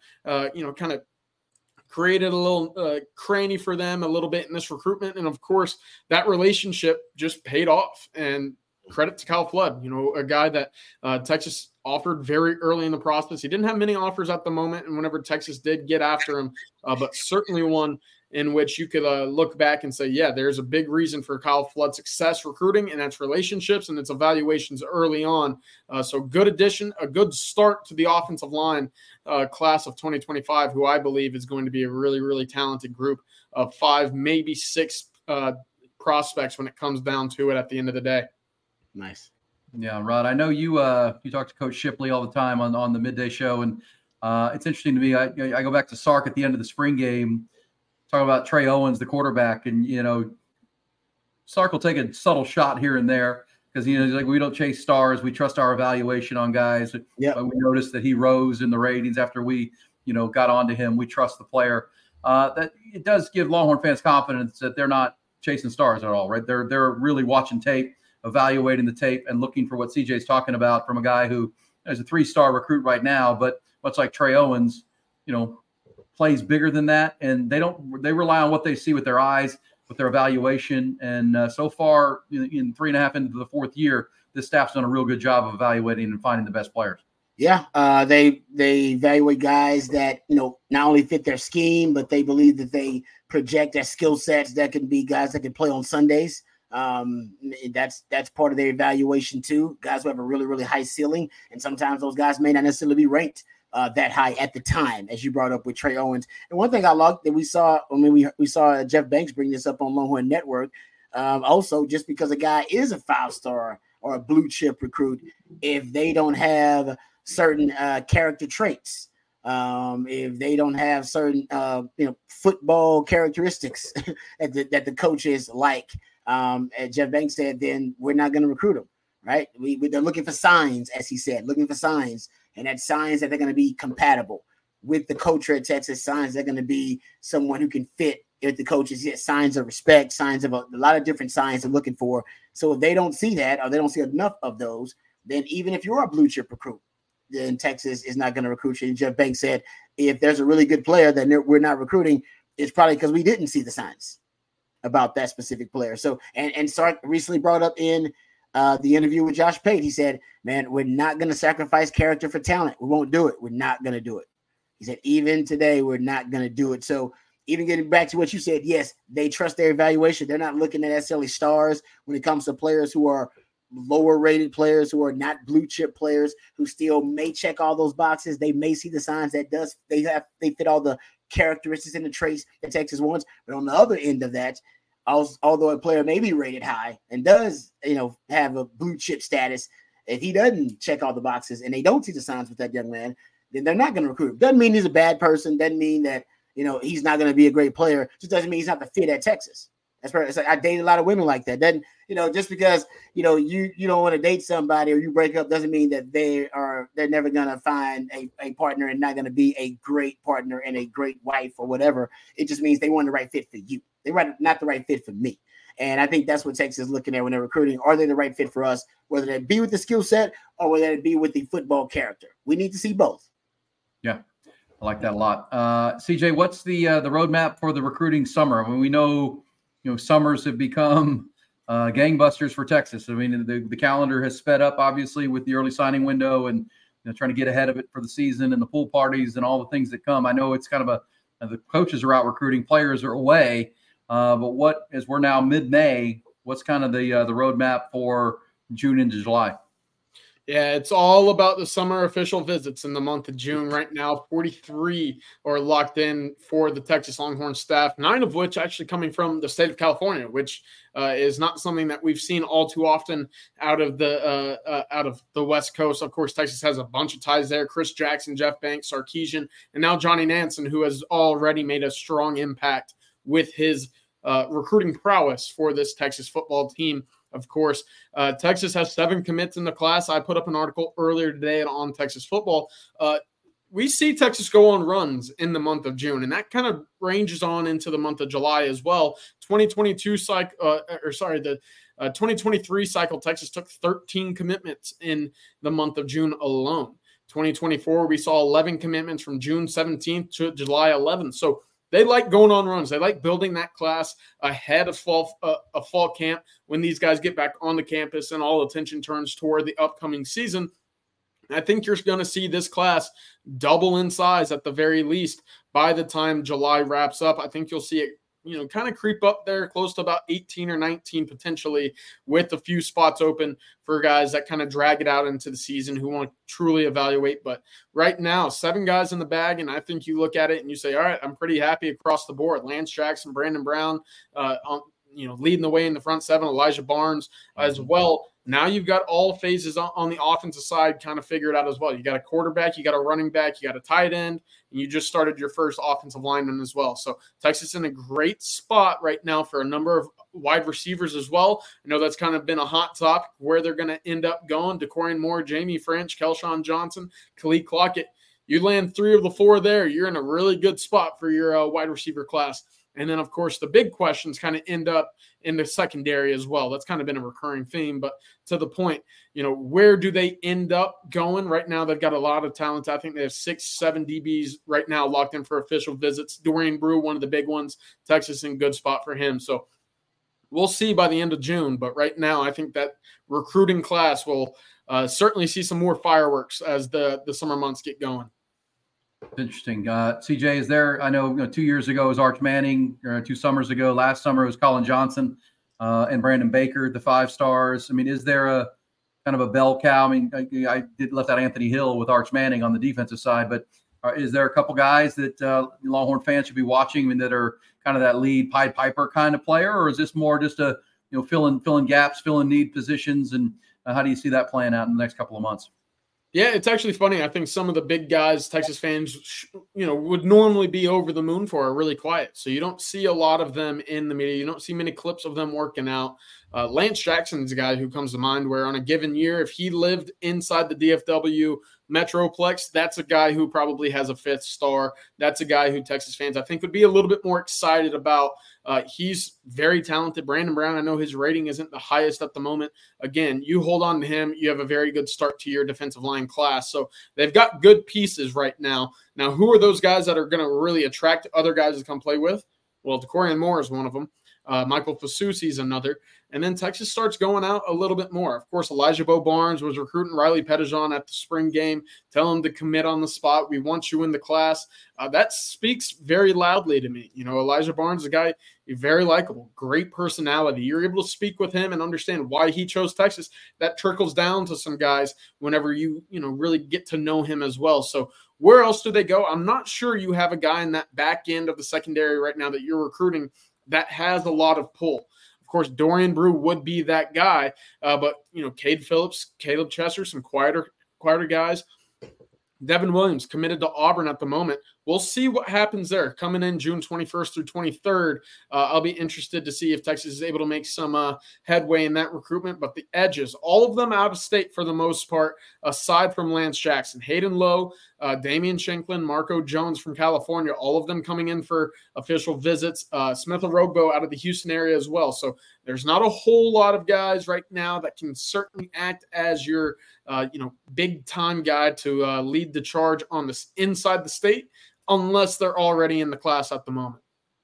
created a little cranny for them a little bit in this recruitment. And of course, that relationship just paid off. And credit to Kyle Flood, a guy that Texas offered very early in the process. He didn't have many offers at the moment, and whenever Texas did get after him, but certainly one in which you could look back and say, yeah, there's a big reason for Kyle Flood's success recruiting, and that's relationships and its evaluations early on. So good addition, a good start to the offensive line class of 2025, who I believe is going to be a really, really talented group of 5, maybe 6 prospects when it comes down to it at the end of the day. Nice. Yeah, Rod, I know you talk to Coach Shipley all the time on the midday show, and it's interesting to me. I go back to Sark at the end of the spring game, talking about Trey Owens, the quarterback, and Sark will take a subtle shot here and there because he's like, we don't chase stars, we trust our evaluation on guys. Yeah, we noticed that he rose in the ratings after we got onto him. We trust the player. That it does give Longhorn fans confidence that they're not chasing stars at all, right? They're really watching tape, evaluating the tape, and looking for what CJ's talking about from a guy who is a 3-star recruit right now, but much like Trey Owens, plays bigger than that, and they rely on what they see with their eyes, with their evaluation. And so far, in 3.5 into the 4th year, this staff's done a real good job of evaluating and finding the best players. Yeah, they evaluate guys that not only fit their scheme, but they believe that they project their skill sets that can be guys that can play on Sundays. That's part of their evaluation too. Guys who have a really, really high ceiling, and sometimes those guys may not necessarily be ranked that high at the time, as you brought up with Trey Owens. And one thing I liked that we saw, we saw Jeff Banks bring this up on Longhorn Network. Also, just because a guy is a 5-star or a blue chip recruit, if they don't have certain character traits, if they don't have certain football characteristics that the coaches like, as Jeff Banks said, then we're not going to recruit them, right? They're looking for signs, as he said, and that's signs that they're going to be compatible with the culture at Texas, signs they're going to be someone who can fit if the coaches get signs of respect, signs of a lot of different signs they're looking for. So if they don't see that, or they don't see enough of those, then even if you're a blue chip recruit, then Texas is not going to recruit you. And Jeff Banks said, if there's a really good player that we're not recruiting, it's probably because we didn't see the signs about that specific player. So, and Sark recently brought up in the interview with Josh Pate, he said, man, we're not going to sacrifice character for talent. We won't do it. We're not going to do it. He said, even today, we're not going to do it. So even getting back to what you said, yes, they trust their evaluation. They're not looking at necessarily stars when it comes to players who are lower rated players, who are not blue chip players, who still may check all those boxes. They may see the signs that they fit all the characteristics and the traits that Texas wants. But on the other end of that, although a player may be rated high and does, have a blue chip status, if he doesn't check all the boxes and they don't see the signs with that young man, then they're not going to recruit him. Doesn't mean he's a bad person. Doesn't mean that, he's not going to be a great player. Just doesn't mean he's not the fit at Texas. That's right. It's like I dated a lot of women like that. Doesn't, just because, you don't want to date somebody or you break up doesn't mean that they're never going to find a partner and not going to be a great partner and a great wife or whatever. It just means they want the right fit for you. They're not the right fit for me. And I think that's what Texas is looking at when they're recruiting. Are they the right fit for us, whether that be with the skill set or whether it be with the football character? We need to see both. Yeah, I like that a lot. CJ, what's the roadmap for the recruiting summer? I mean, we know, summers have become gangbusters for Texas. I mean, the calendar has sped up, obviously, with the early signing window and trying to get ahead of it for the season and the pool parties and all the things that come. I know it's kind of the coaches are out recruiting, players are away. But as we're now mid-May, what's kind of the roadmap for June into July? Yeah, it's all about the summer official visits in the month of June. Right now, 43 are locked in for the Texas Longhorn staff, 9 of which actually coming from the state of California, which is not something that we've seen all too often out of the West Coast. Of course, Texas has a bunch of ties there. Chris Jackson, Jeff Banks, Sarkisian, and now Johnny Nansen, who has already made a strong impact with his recruiting prowess for this Texas football team. Of course, Texas has 7 commits in the class. I put up an article earlier today on Texas football. We see Texas go on runs in the month of June, and that kind of ranges on into the month of July as well. 2023 cycle, Texas took 13 commitments in the month of June alone. 2024, we saw 11 commitments from June 17th to July 11th. So they like going on runs. They like building that class ahead of fall camp when these guys get back on the campus and all attention turns toward the upcoming season. I think you're going to see this class double in size at the very least by the time July wraps up. I think you'll see it, kind of creep up there close to about 18 or 19 potentially, with a few spots open for guys that kind of drag it out into the season who want to truly evaluate. But right now, 7 guys in the bag, and I think you look at it and you say, all right, I'm pretty happy across the board. Lance Jackson, Brandon Brown, leading the way in the front 7, Elijah Barnes as well. Now you've got all phases on the offensive side kind of figured out as well. You got a quarterback, you got a running back, you got a tight end, and you just started your first offensive lineman as well. So Texas in a great spot right now for a number of wide receivers as well. I know that's kind of been a hot topic where they're going to end up going. DeCorian Moore, Jamie French, Kelshawn Johnson, Khalid Clockett. You land 3 of the 4 there, you're in a really good spot for your wide receiver class. And then, of course, the big questions kind of end up in the secondary as well. That's kind of been a recurring theme. But to the point, where do they end up going? Right now, they've got a lot of talent. I think they have 6-7 DBs right now locked in for official visits. Dorian Brew, one of the big ones. Texas in good spot for him. So we'll see by the end of June. But right now, I think that recruiting class will certainly see some more fireworks as the summer months get going. Interesting. CJ, is there, I know 2 years ago was Arch Manning, or 2 summers ago, last summer it was Colin Johnson and Brandon Baker, the 5 stars. I mean, is there a kind of a bell cow? I mean, I did left out Anthony Hill with Arch Manning on the defensive side, but is there a couple guys that Longhorn fans should be watching and that are kind of that lead Pied Piper kind of player, or is this more just a, filling gaps, filling need positions, and how do you see that playing out in the next couple of months? Yeah, it's actually funny. I think some of the big guys Texas fans, would normally be over the moon for are really quiet. So you don't see a lot of them in the media. You don't see many clips of them working out. Lance Jackson's a guy who comes to mind where on a given year, if he lived inside the DFW Metroplex, that's a guy who probably has a 5th star. That's a guy who Texas fans, I think, would be a little bit more excited about. He's very talented. Brandon Brown, I know his rating isn't the highest at the moment. Again, you hold on to him, you have a very good start to your defensive line class. So they've got good pieces right now. Now, who are those guys that are going to really attract other guys to come play with? Well, DeCorian Moore is one of them. Michael Fasusi is another. And then Texas starts going out a little bit more. Of course, Elijah Bo Barnes was recruiting Riley Pettijohn at the spring game, telling him to commit on the spot. We want you in the class. That speaks very loudly to me. Elijah Barnes is a guy, very likable, great personality. You're able to speak with him and understand why he chose Texas. That trickles down to some guys whenever you really get to know him as well. So where else do they go? I'm not sure you have a guy in that back end of the secondary right now that you're recruiting that has a lot of pull. Of course, Dorian Brew would be that guy, but Cade Phillips, Caleb Chester, some quieter guys. Devin Williams committed to Auburn at the moment. We'll see what happens there. Coming in June 21st through 23rd, I'll be interested to see if Texas is able to make some headway in that recruitment. But the edges, all of them out of state for the most part, aside from Lance Jackson, Hayden Lowe, Damian Shanklin, Marco Jones from California, all of them coming in for official visits. Smith Orogbo out of the Houston area as well. So there's not a whole lot of guys right now that can certainly act as your big time guy to lead the charge on this inside the state, unless they're already in the class at the moment.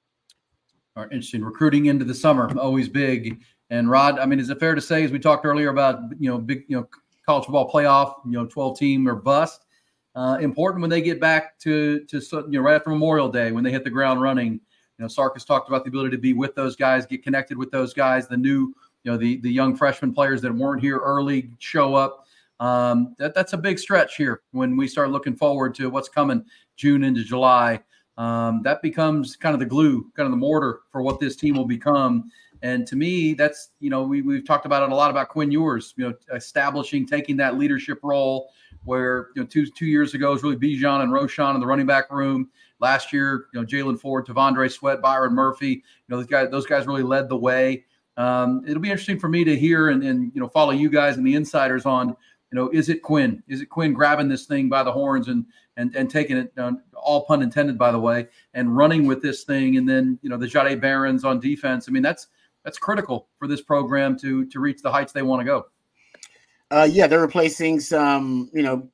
All right, interesting. Recruiting into the summer, always big. And Rod, I mean, is it fair to say, as we talked earlier about, big, college football playoff, 12 team or bust, important when they get back to right after Memorial Day, when they hit the ground running. Sark has talked about the ability to be with those guys, get connected with those guys, the new, the young freshman players that weren't here early show up. That's a big stretch here when we start looking forward to what's coming June into July. That becomes kind of the glue, kind of the mortar for what this team will become. And to me, that's, we've talked about it a lot about Quinn Ewers, establishing, taking that leadership role where, 2 years ago it was really Bijan and Roschon in the running back room. Last year, Jalen Ford, Tavondre Sweat, Byron Murphy, those guys really led the way. It'll be interesting for me to hear and follow you guys and the insiders on, is it Quinn? Is it Quinn grabbing this thing by the horns and taking it, all pun intended, by the way, and running with this thing? And then, the Jahdae Barrons on defense. I mean, that's critical for this program to reach the heights they want to go. They're replacing some,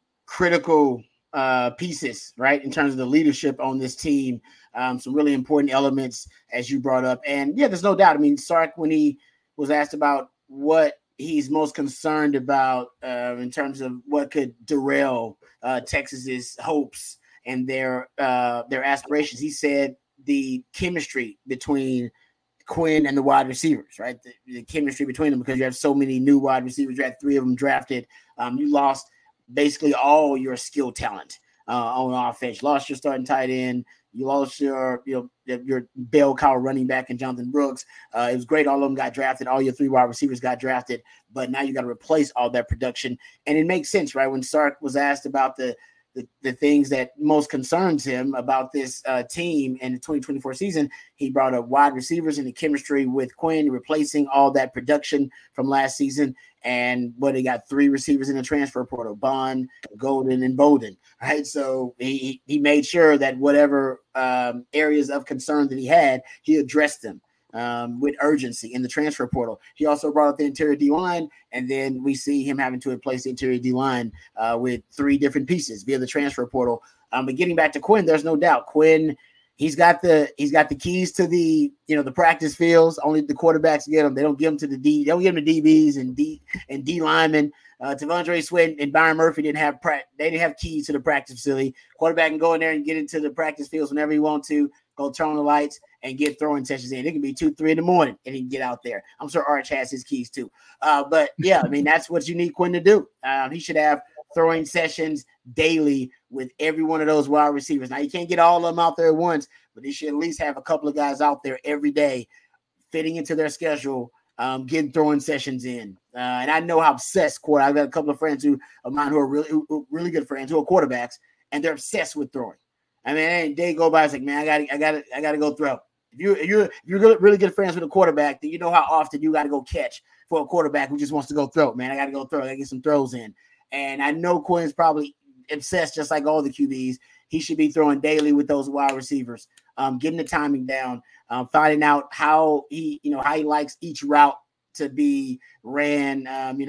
critical pieces, right, in terms of the leadership on this team. Some really important elements, as you brought up. And, there's no doubt. I mean, Sark, when he was asked about what he's most concerned about in terms of what could derail Texas's hopes and their aspirations, he said the chemistry between Quinn and the wide receivers, right? The chemistry between them, because you have so many new wide receivers. You had 3 of them drafted. You lost basically all your skill talent on offense. You lost your starting tight end. You lost your bell cow running back and Jonathan Brooks. It was great. All of them got drafted. All your 3 wide receivers got drafted. But now you got to replace all that production. And it makes sense, right? When Sark was asked about the things that most concerns him about this team in the 2024 season, he brought up wide receivers and the chemistry with Quinn, replacing all that production from last season. And they got 3 receivers in the transfer portal: Bond, Golden, and Bowden. Right. So he made sure that whatever areas of concern that he had, he addressed them with urgency in the transfer portal. He also brought up the interior D-line, and then we see him having to replace the interior D-line with 3 different pieces via the transfer portal. But getting back to Quinn, there's no doubt Quinn, he's got the keys to the practice fields. Only the quarterbacks get them. They don't give them to they don't give them to DBs and D linemen. Tavondre Sweat and Byron Murphy didn't have keys to the practice facility. Quarterback can go in there and get into the practice fields whenever he wants to, go turn on the lights and get throwing sessions in. It can be 2, 3 in the morning and he can get out there. I'm sure Arch has his keys too. But yeah, I mean, that's what you need Quinn to do. He should have throwing sessions daily with every one of those wide receivers. Now, you can't get all of them out there at once, but he should at least have a couple of guys out there every day fitting into their schedule getting throwing sessions in. And I know how obsessed I've got a couple of friends of mine who are really good friends who are quarterbacks, and they're obsessed with throwing. I mean, they go by, it's like, man, I gotta go throw. If you're really good friends with a quarterback, then you know how often you got to go catch for a quarterback who just wants to go throw. Man, I got to go throw. I got to get some throws in. And I know Quinn's probably obsessed, just like all the QBs. He should be throwing daily with those wide receivers, getting the timing down, finding out how he likes each route to be ran.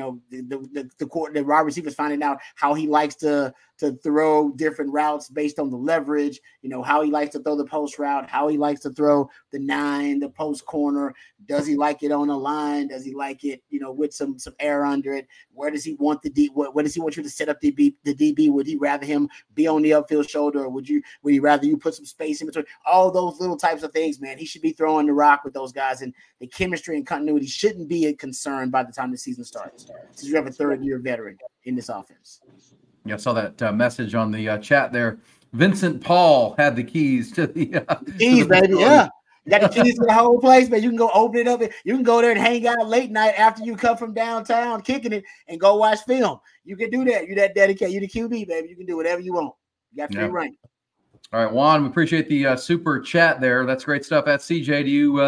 The wide receivers finding out how he likes to throw different routes based on the leverage, how he likes to throw the post route, how he likes to throw the 9, the post corner. Does he like it on the line? Does he like it, with some air under it? Where does he want the D? Where does he want you to set up the DB? Would he rather him be on the upfield shoulder, or would he rather you put some space in between? All those little types of things, man. He should be throwing the rock with those guys, and the chemistry and continuity shouldn't be a concern by the time the season starts, since you have a third-year veteran in this offense. Yeah, I saw that message on the chat there. Vincent Paul had the keys to the keys, baby. Yeah, you got the keys to the whole place, man. You can go open it up. You can go there and hang out late night after you come from downtown, kicking it, and go watch film. You can do that. You that dedicated. You the QB, baby. You can do whatever you want. You got free reign. All right, Juan, we appreciate the super chat there. That's great stuff. At CJ,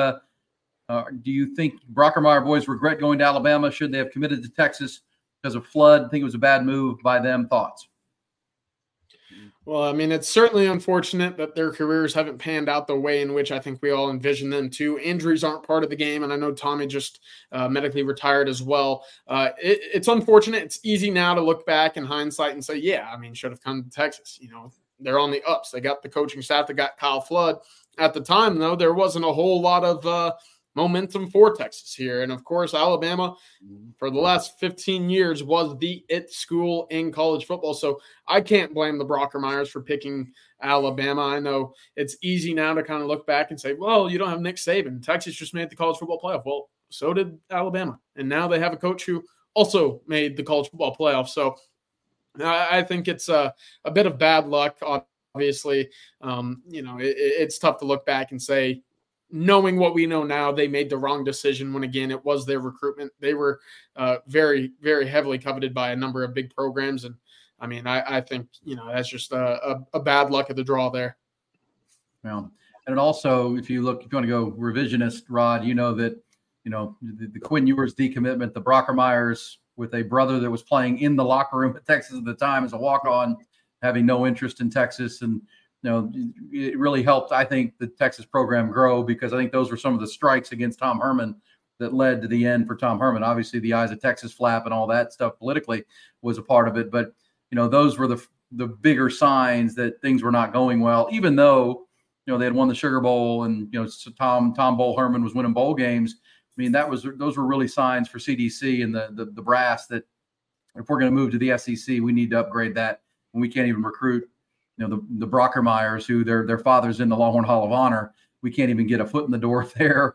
do you think Brockermeyer boys regret going to Alabama? Should they have committed to Texas because of flood? I think it was a bad move by them. Thoughts? Well, I mean, it's certainly unfortunate that their careers haven't panned out the way in which I think we all envisioned them to. Injuries aren't part of the game, and I know Tommy just medically retired as well. It's unfortunate. It's easy now to look back in hindsight and say, yeah, I mean, should have come to Texas. They're on the ups. They got the coaching staff. They got Kyle Flood. At the time, though, there wasn't a whole lot of momentum for Texas here. And, of course, Alabama, for the last 15 years, was the it school in college football. So I can't blame the Brockermeyers for picking Alabama. I know it's easy now to kind of look back and say, well, you don't have Nick Saban. Texas just made the college football playoff. Well, so did Alabama. And now they have a coach who also made the college football playoff. So I think it's a bit of bad luck, obviously. It's tough to look back and say, knowing what we know now, they made the wrong decision when, again, it was their recruitment. They were very, very heavily coveted by a number of big programs. And, I mean, I think, that's just a bad luck of the draw there. Well, and also, if you want to go revisionist, Rod, that, the Quinn Ewers decommitment, the Brockermeyers with a brother that was playing in the locker room at Texas at the time as a walk-on, having no interest in Texas. And, it really helped, I think, the Texas program grow, because I think those were some of the strikes against Tom Herman that led to the end for Tom Herman. Obviously, the eyes of Texas flap and all that stuff politically was a part of it. But, those were the bigger signs that things were not going well, even though, they had won the Sugar Bowl and, Tom Bowl Herman was winning bowl games. I mean, those were really signs for CDC and the brass that if we're going to move to the SEC, we need to upgrade that. And we can't even recruit the Brockermeyers, who their father's in the Longhorn Hall of Honor. We can't even get a foot in the door there.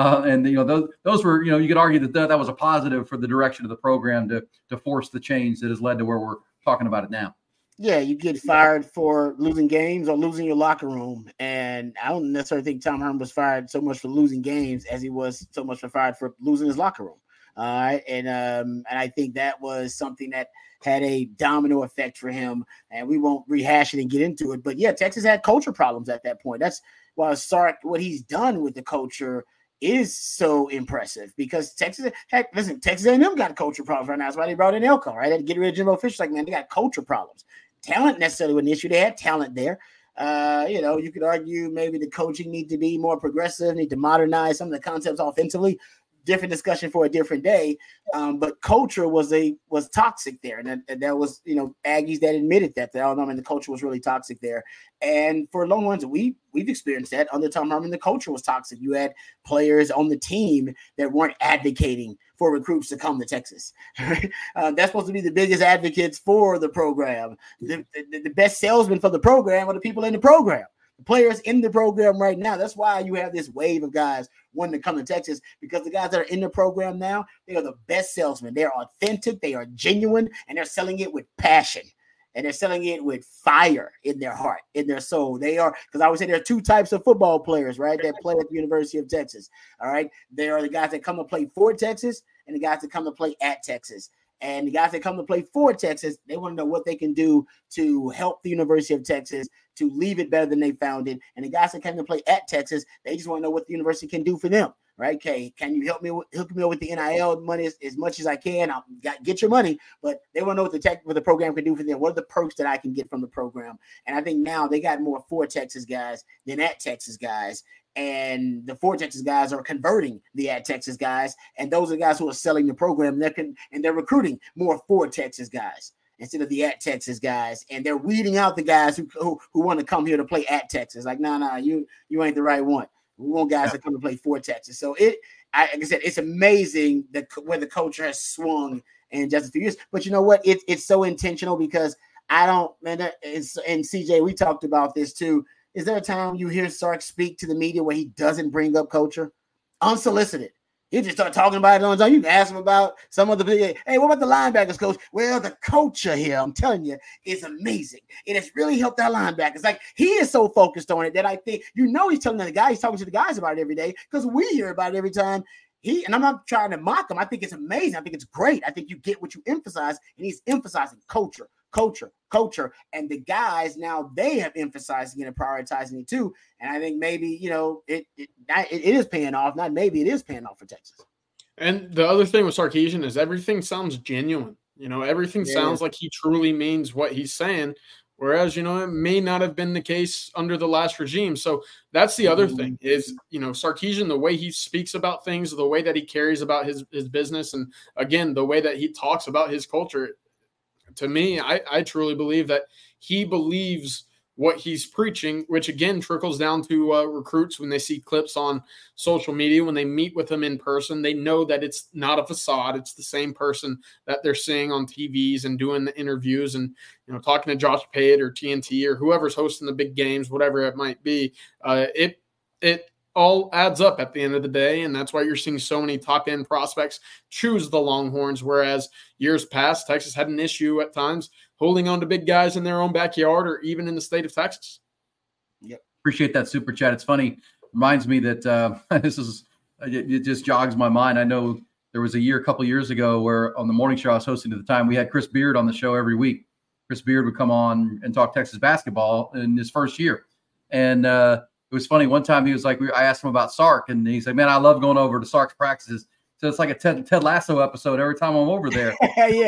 Those were, you could argue that was a positive for the direction of the program to force the change that has led to where we're talking about it now. Yeah, you get fired for losing games or losing your locker room. And I don't necessarily think Tom Herman was fired so much for losing games as he was so much fired for losing his locker room. All right. And I think that was something that had a domino effect for him, and we won't rehash it and get into it. But yeah, Texas had culture problems at that point. That's why Sark, what he's done with the culture is so impressive, because Texas A&M got culture problems right now. That's why they brought in Elko, right? They had to get rid of Jimbo Fisher. Like, man, they got culture problems. Talent necessarily wasn't an issue. They had talent there. You could argue maybe the coaching need to be more progressive, need to modernize some of the concepts offensively. Different discussion for a different day. But culture was toxic there. And that was, Aggies that admitted that the culture was really toxic there. And for Longhorns, we've experienced that under Tom Herman. The culture was toxic. You had players on the team that weren't advocating for recruits to come to Texas. That's supposed to be the biggest advocates for the program. The best salesmen for the program are the people in the program. The players in the program right now. That's why you have this wave of guys wanting to come to Texas, because the guys that are in the program now, they are the best salesmen. They're authentic, they are genuine, and they're selling it with passion. and they're selling it with fire in their heart, in their soul. They are, because I always say there are two types of football players, right, that play at the University of Texas. All right. There are the guys that come to play for Texas and the guys that come to play at Texas. And the guys that come to play for Texas, they want to know what they can do to help the University of Texas to leave it better than they found it. And the guys that come to play at Texas, they just want to know what the university can do for them. Right? Okay, can you hook me up with the NIL money as much as I can? I'll get your money, but they want to know what the program can do for them. What are the perks that I can get from the program? And I think now they got more for Texas guys than at Texas guys. And the for Texas guys are converting the at Texas guys. And those are the guys who are selling the program. They're recruiting more for Texas guys instead of the at Texas guys. And they're weeding out the guys who want to come here to play at Texas. Like, no, you ain't the right one. We want guys that come to play for Texas. So like I said, it's amazing where the culture has swung in just a few years. But you know what? It's so intentional because and CJ, we talked about this too. Is there a time you hear Sark speak to the media where he doesn't bring up culture? Unsolicited. He just start talking about it on his own. You can ask him about some of the video. Hey, what about the linebackers, coach? Well, the culture here, I'm telling you, is amazing. It has really helped our linebackers. Like, he is so focused on it that I think, he's telling the guys, he's talking to the guys about it every day because we hear about it every time. And I'm not trying to mock him. I think it's amazing. I think it's great. I think you get what you emphasize, and he's emphasizing culture. And the guys now, they have emphasizing it and prioritizing it too. And I think maybe, it is paying off. Not maybe, it is paying off for Texas. And the other thing with Sarkisian is everything sounds genuine. Everything sounds like he truly means what he's saying. Whereas, it may not have been the case under the last regime. So that's the other thing is, Sarkisian, the way he speaks about things, the way that he carries about his business. And again, the way that he talks about his culture, to me, I truly believe that he believes what he's preaching, which again trickles down to recruits when they see clips on social media, when they meet with him in person, they know that it's not a facade. It's the same person that they're seeing on TVs and doing the interviews and, talking to Josh Pate or TNT or whoever's hosting the big games, whatever it might be. It all adds up at the end of the day, and that's why you're seeing so many top-end prospects choose the Longhorns, whereas years past, Texas had an issue at times holding on to big guys in their own backyard or even in the state of Texas. Yep. Appreciate that super chat. It's funny. Reminds me that it just jogs my mind. I know there was a couple years ago where on the morning show I was hosting at the time, we had Chris Beard on the show every week. Chris Beard would come on and talk Texas basketball in his first year. And it was funny. One time he was like, I asked him about Sark, and he's like, man, I love going over to Sark's practices. So it's like a Ted Lasso episode every time I'm over there. Yeah.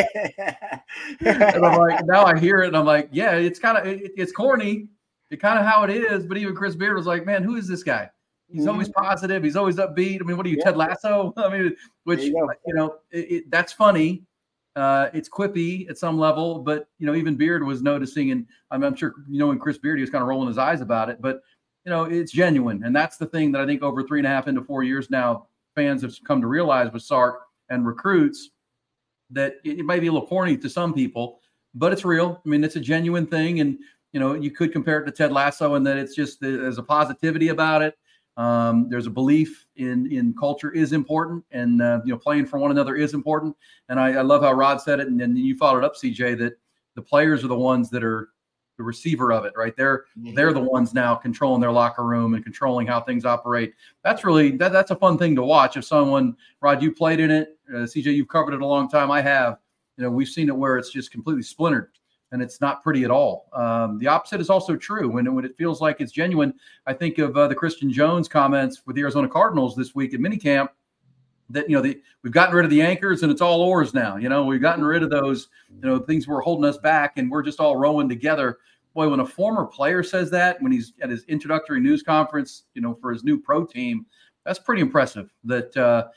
And I'm like, now I hear it, and I'm like, yeah, it's kind of it's corny. It's kind of how it is. But even Chris Beard was like, man, who is this guy? He's always positive. He's always upbeat. I mean, what are you, Ted Lasso? I mean, which that's funny. It's quippy at some level, but even Beard was noticing, and I'm sure when Chris Beard, he was kind of rolling his eyes about it, but it's genuine, and that's the thing that I think over 3.5 into 4 years now, fans have come to realize with Sark and recruits that it might be a little corny to some people, but it's real. I mean, it's a genuine thing, and you could compare it to Ted Lasso in that it's just there's a positivity about it. There's a belief in culture is important, and playing for one another is important. And I love how Rod said it, and then you followed up, CJ, that the players are the ones that are the receiver of it, right? They're the ones now controlling their locker room and controlling how things operate. That's really that's a fun thing to watch. If someone, Rod, you played in it, CJ, you've covered it a long time. I have. We've seen it where it's just completely splintered, and it's not pretty at all. The opposite is also true. When it feels like it's genuine, I think of the Christian Jones comments with the Arizona Cardinals this week at minicamp, that we've gotten rid of the anchors and it's all oars now. We've gotten rid of those things were holding us back, and we're just all rowing together. Boy, when a former player says that, when he's at his introductory news conference, for his new pro team, that's pretty impressive. That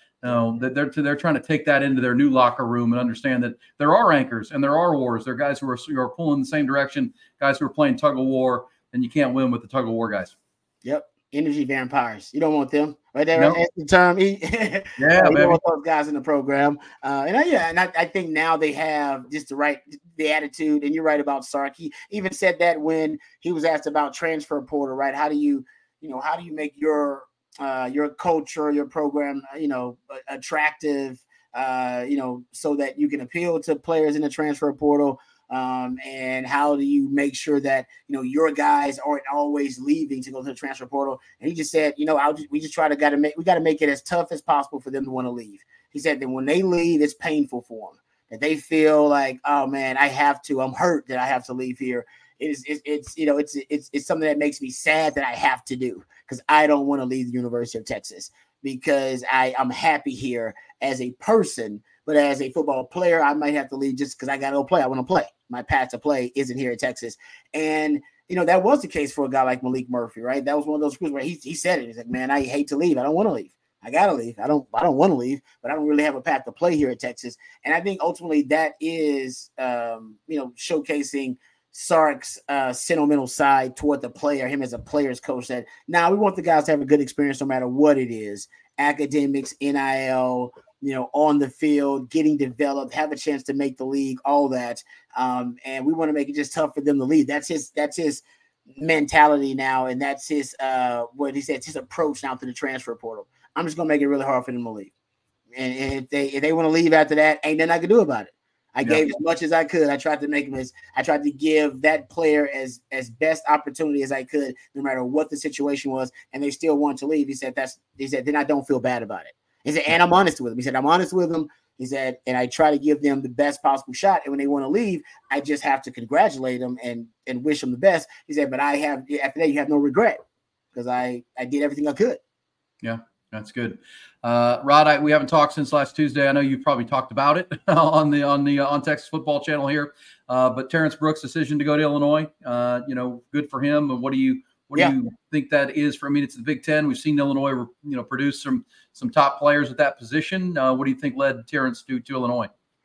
that they're trying to take that into their new locker room and understand that there are anchors and there are wars. There are guys who are pulling in the same direction, guys who are playing tug of war, and you can't win with the tug of war guys. Yep. Energy vampires. You don't want them right there. Nope. Right? That's the term. You don't want those guys in the program. I think now they have just the attitude. And you're right about Sark. He even said that when he was asked about transfer portal, right? How do you make your culture, your program, attractive, so that you can appeal to players in the transfer portal. And how do you make sure that, your guys aren't always leaving to go to the transfer portal? And he just said, we just got to make it as tough as possible for them to want to leave. He said that when they leave, it's painful for them, that they feel like, oh man, I'm hurt that I have to leave here. It's something that makes me sad that I have to do, because I don't want to leave the University of Texas, because I'm happy here as a person, but as a football player, I might have to leave just because I got to play. I want to play. My path to play isn't here in Texas. And, that was the case for a guy like Maalik Murphy, right? That was one of those groups where he said it. He's like, man, I hate to leave. I don't want to leave. I got to leave. I don't want to leave, but I don't really have a path to play here at Texas. And I think ultimately that is, showcasing Sark's sentimental side toward the player, him as a player's coach, that now we want the guys to have a good experience no matter what it is, academics, NIL, on the field, getting developed, have a chance to make the league, all that. And we want to make it just tough for them to leave. That's his mentality now. And that's his, what he said, his approach now to the transfer portal. I'm just going to make it really hard for them to leave. And if they want to leave after that, ain't nothing I can do about it. I gave as much as I could. I tried to give that player as best opportunity as I could, no matter what the situation was, and they still want to leave. He said then I don't feel bad about it. He said, and I'm honest with them. He said, I'm honest with them. He said, and I try to give them the best possible shot. And when they want to leave, I just have to congratulate them and wish them the best. He said, but after that, you have no regret, because I did everything I could. Yeah. That's good. Rod, we haven't talked since last Tuesday. I know you've probably talked about it on Texas Football Channel here. But Terrence Brooks' decision to go to Illinois, good for him. And what do you think that is for? I mean, it's the Big Ten. We've seen Illinois, produce some top players at that position. What do you think led Terrence to Illinois?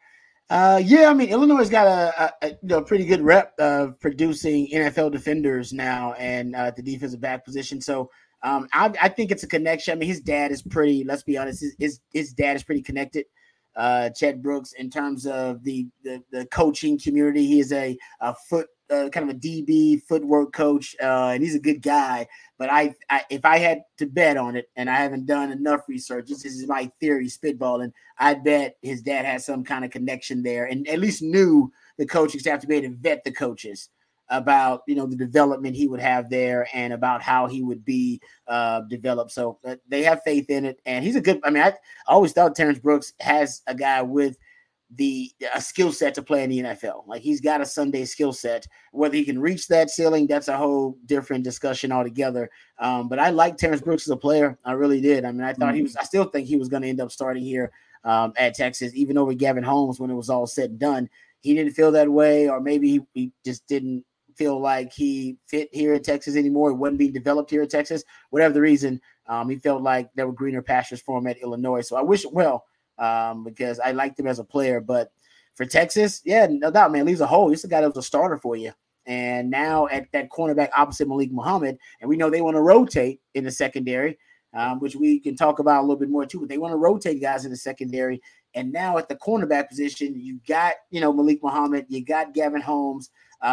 Illinois has got a pretty good rep of producing NFL defenders now, and the defensive back position. So. I think it's a connection. I mean, his dad is pretty, let's be honest, his dad is pretty connected, Chet Brooks, in terms of the coaching community. He is a kind of a DB footwork coach, and he's a good guy. But if I had to bet on it, and I haven't done enough research, this is my theory, spitballing, I'd bet his dad has some kind of connection there, and at least knew the coaching staff to be able to vet the coaches about the development he would have there and about how he would be developed. So they have faith in it, and he's a good. I mean, I always thought Terrence Brooks has a guy with a skill set to play in the NFL. Like, he's got a Sunday skill set. Whether he can reach that ceiling, that's a whole different discussion altogether. But I like Terrence Brooks as a player. I really did. I mean, I thought I still think he was going to end up starting here at Texas, even over Gavin Holmes when it was all said and done. He didn't feel that way, or maybe he just didn't feel like he fit here in Texas anymore. It wasn't being developed here in Texas. Whatever the reason, he felt like there were greener pastures for him at Illinois. So I wish it well, because I liked him as a player. But for Texas, yeah, no doubt, man, leaves a hole. He's the guy that was a starter for you. And now at that cornerback opposite Malik Muhammad, and we know they want to rotate in the secondary, which we can talk about a little bit more too, but they want to rotate guys in the secondary. And now at the cornerback position, you got, Malik Muhammad, you got Gavin Holmes.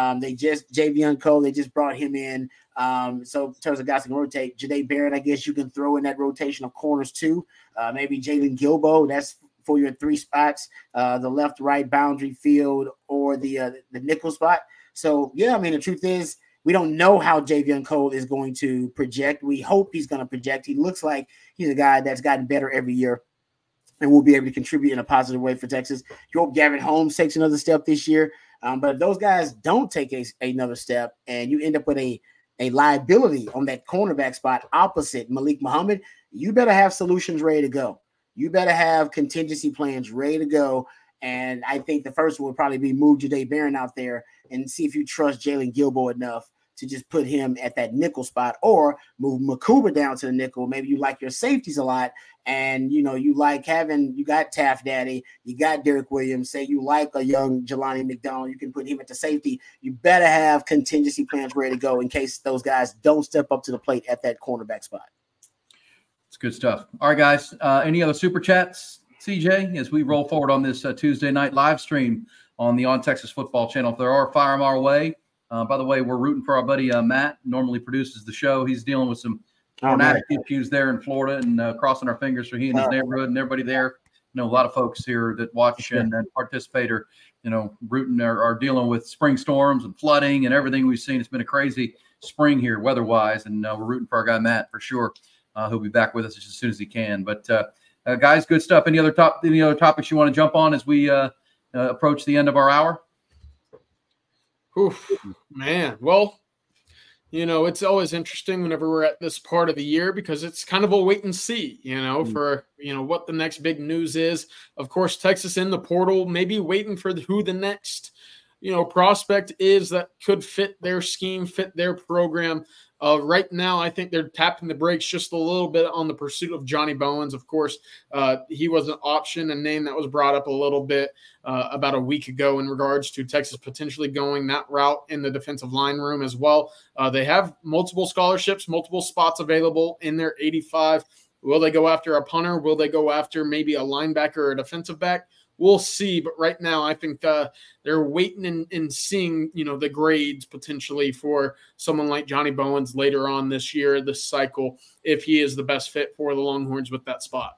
Javion Cole, they just brought him in. So in terms of guys that can rotate, Jahdae Barrett, I guess you can throw in that rotation of corners too. Maybe Jalen Gilbo, that's for your three spots, the left, right, boundary field, or the nickel spot. So, yeah, I mean, the truth is, we don't know how Javion Cole is going to project. We hope he's going to project. He looks like he's a guy that's gotten better every year and will be able to contribute in a positive way for Texas. You hope Gavin Holmes takes another step this year. But if those guys don't take another step and you end up with a liability on that cornerback spot opposite Malik Muhammad, you better have solutions ready to go. You better have contingency plans ready to go. And I think the first one would probably be move Jahdae Barrett out there and see if you trust Jalen Gilbo enough to just put him at that nickel spot, or move Makuba down to the nickel. Maybe you like your safeties a lot, and you got Taft Daddy, you got Derek Williams. Say you like a young Jelani McDonald, you can put him at the safety. You better have contingency plans ready to go in case those guys don't step up to the plate at that cornerback spot. It's good stuff. All right, guys. Any other super chats, CJ, as we roll forward on this Tuesday night live stream on the On Texas Football Channel? If there are, fire them our way. By the way, we're rooting for our buddy Matt, normally produces the show. He's dealing with some tornadic issues there in Florida, and crossing our fingers for he and his neighborhood and everybody there. A lot of folks here that watch and participate are rooting are dealing with spring storms and flooding and everything we've seen. It's been a crazy spring here weather-wise, and we're rooting for our guy Matt for sure. He'll be back with us as soon as he can. But guys, good stuff. Any other topics you want to jump on as we approach the end of our hour? Oof, man. Well, it's always interesting whenever we're at this part of the year because it's kind of a wait and see, for, what the next big news is. Of course, Texas in the portal, maybe waiting for who the next, prospect is that could fit their scheme, fit their program. Right now, I think they're tapping the brakes just a little bit on the pursuit of Johnny Bowens. Of course, he was an option, a name that was brought up a little bit about a week ago in regards to Texas potentially going that route in the defensive line room as well. They have multiple scholarships, multiple spots available in their 85. Will they go after a punter? Will they go after maybe a linebacker or a defensive back? We'll see, but right now I think they're waiting and seeing, the grades potentially for someone like Johnny Bowens later on this year, this cycle, if he is the best fit for the Longhorns with that spot.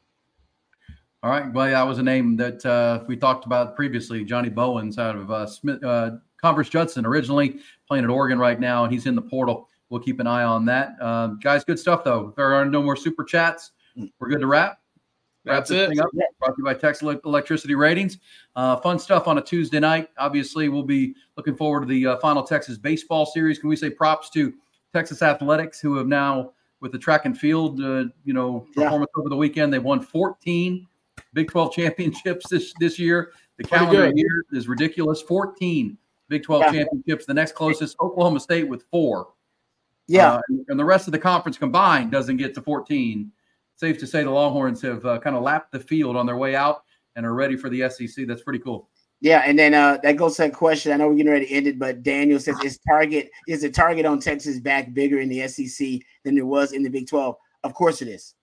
All right. Well, that was a name that we talked about previously, Johnny Bowens out of Converse Judson, originally playing at Oregon right now, and he's in the portal. We'll keep an eye on that. Guys, good stuff, though. If there are no more super chats, we're good to wrap. That's it. Brought to you by Texas Electricity Ratings. Fun stuff on a Tuesday night. Obviously, we'll be looking forward to the final Texas baseball series. Can we say props to Texas Athletics, who have now, with the track and field, performance over the weekend, they've won 14 Big 12 championships this year. The calendar year is ridiculous. 14 Big 12 championships. The next closest, Oklahoma State, with 4. Yeah. And the rest of the conference combined doesn't get to 14. Safe to say the Longhorns have kind of lapped the field on their way out and are ready for the SEC. That's pretty cool. Yeah, and then that goes to that question. I know we're getting ready to end it, but Daniel says, is the target on Texas back bigger in the SEC than it was in the Big 12? Of course it is.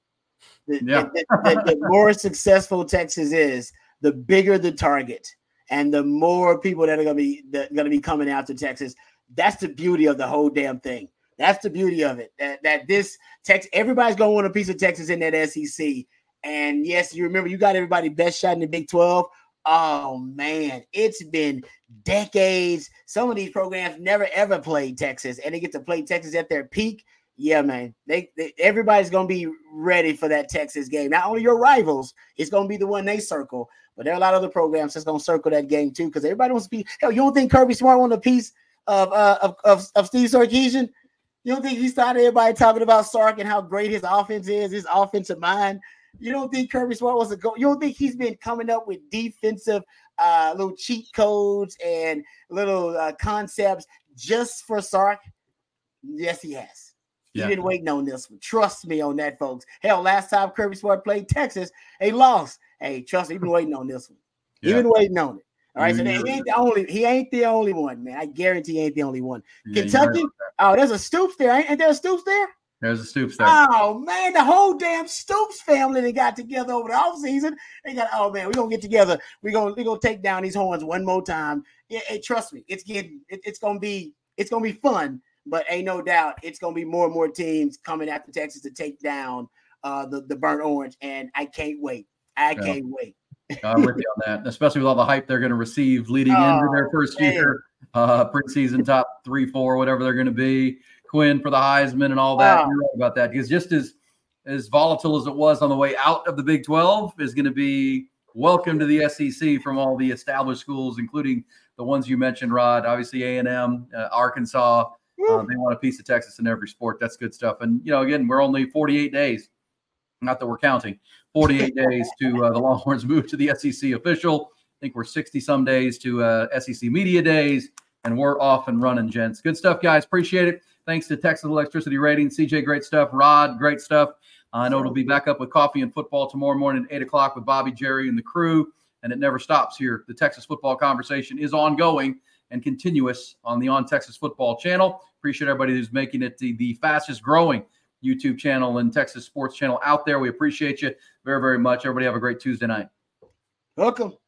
The more successful Texas is, the bigger the target and the more people that are going to be coming after Texas. That's the beauty of the whole damn thing. That's the beauty of it. That this Texas, everybody's going to want a piece of Texas in that SEC. And yes, you remember you got everybody best shot in the Big 12. Oh man, it's been decades. Some of these programs never ever played Texas, and they get to play Texas at their peak. Yeah, man. Everybody's going to be ready for that Texas game. Not only your rivals, it's going to be the one they circle, but there are a lot of other programs that's going to circle that game too, because everybody wants to be. Hell, you don't think Kirby Smart wanted a piece of Steve Sarkisian? You don't think he started everybody talking about Sark and how great his offense is, his offensive mind? You don't think Kirby Smart wants to go? You don't think he's been coming up with defensive little cheat codes and little concepts just for Sark? Yes, he has. Yeah. He's been waiting on this one. Trust me on that, folks. Hell, last time Kirby Smart played Texas, they lost. Hey, trust me, he's been waiting on this one. He's been waiting on it. All right, so he ain't the only one, man. I guarantee he ain't the only one. Yeah, Kentucky, there's a Stoops there. Ain't there a Stoops there? There's a Stoops there. Oh, man, the whole damn Stoops family they got together over the offseason. They got, we're going to get together. We're gonna take down these horns one more time. Yeah, hey, trust me, it's going to be fun, but ain't no doubt it's going to be more and more teams coming after Texas to take down the burnt orange, and I can't wait. I can't wait. I'm with you on that, especially with all the hype they're going to receive leading into their first year, preseason top 3, 4, whatever they're going to be. Quinn for the Heisman and all that. You're right about that, because just as volatile as it was on the way out of the Big 12 is going to be welcome to the SEC from all the established schools, including the ones you mentioned, Rod. Obviously A&M, Arkansas. They want a piece of Texas in every sport. That's good stuff. And again, we're only 48 days. Not that we're counting. 48 days to the Longhorns move to the SEC official. I think we're 60-some days to SEC Media Days, and we're off and running, gents. Good stuff, guys. Appreciate it. Thanks to Texas Electricity Ratings. CJ, great stuff. Rod, great stuff. I know it'll be back up with Coffee and Football tomorrow morning at 8 o'clock with Bobby, Jerry, and the crew, and it never stops here. The Texas football conversation is ongoing and continuous on the On Texas Football channel. Appreciate everybody who's making it the fastest-growing YouTube channel and Texas sports channel out there. We appreciate you very, very much. Everybody have a great Tuesday night. Welcome.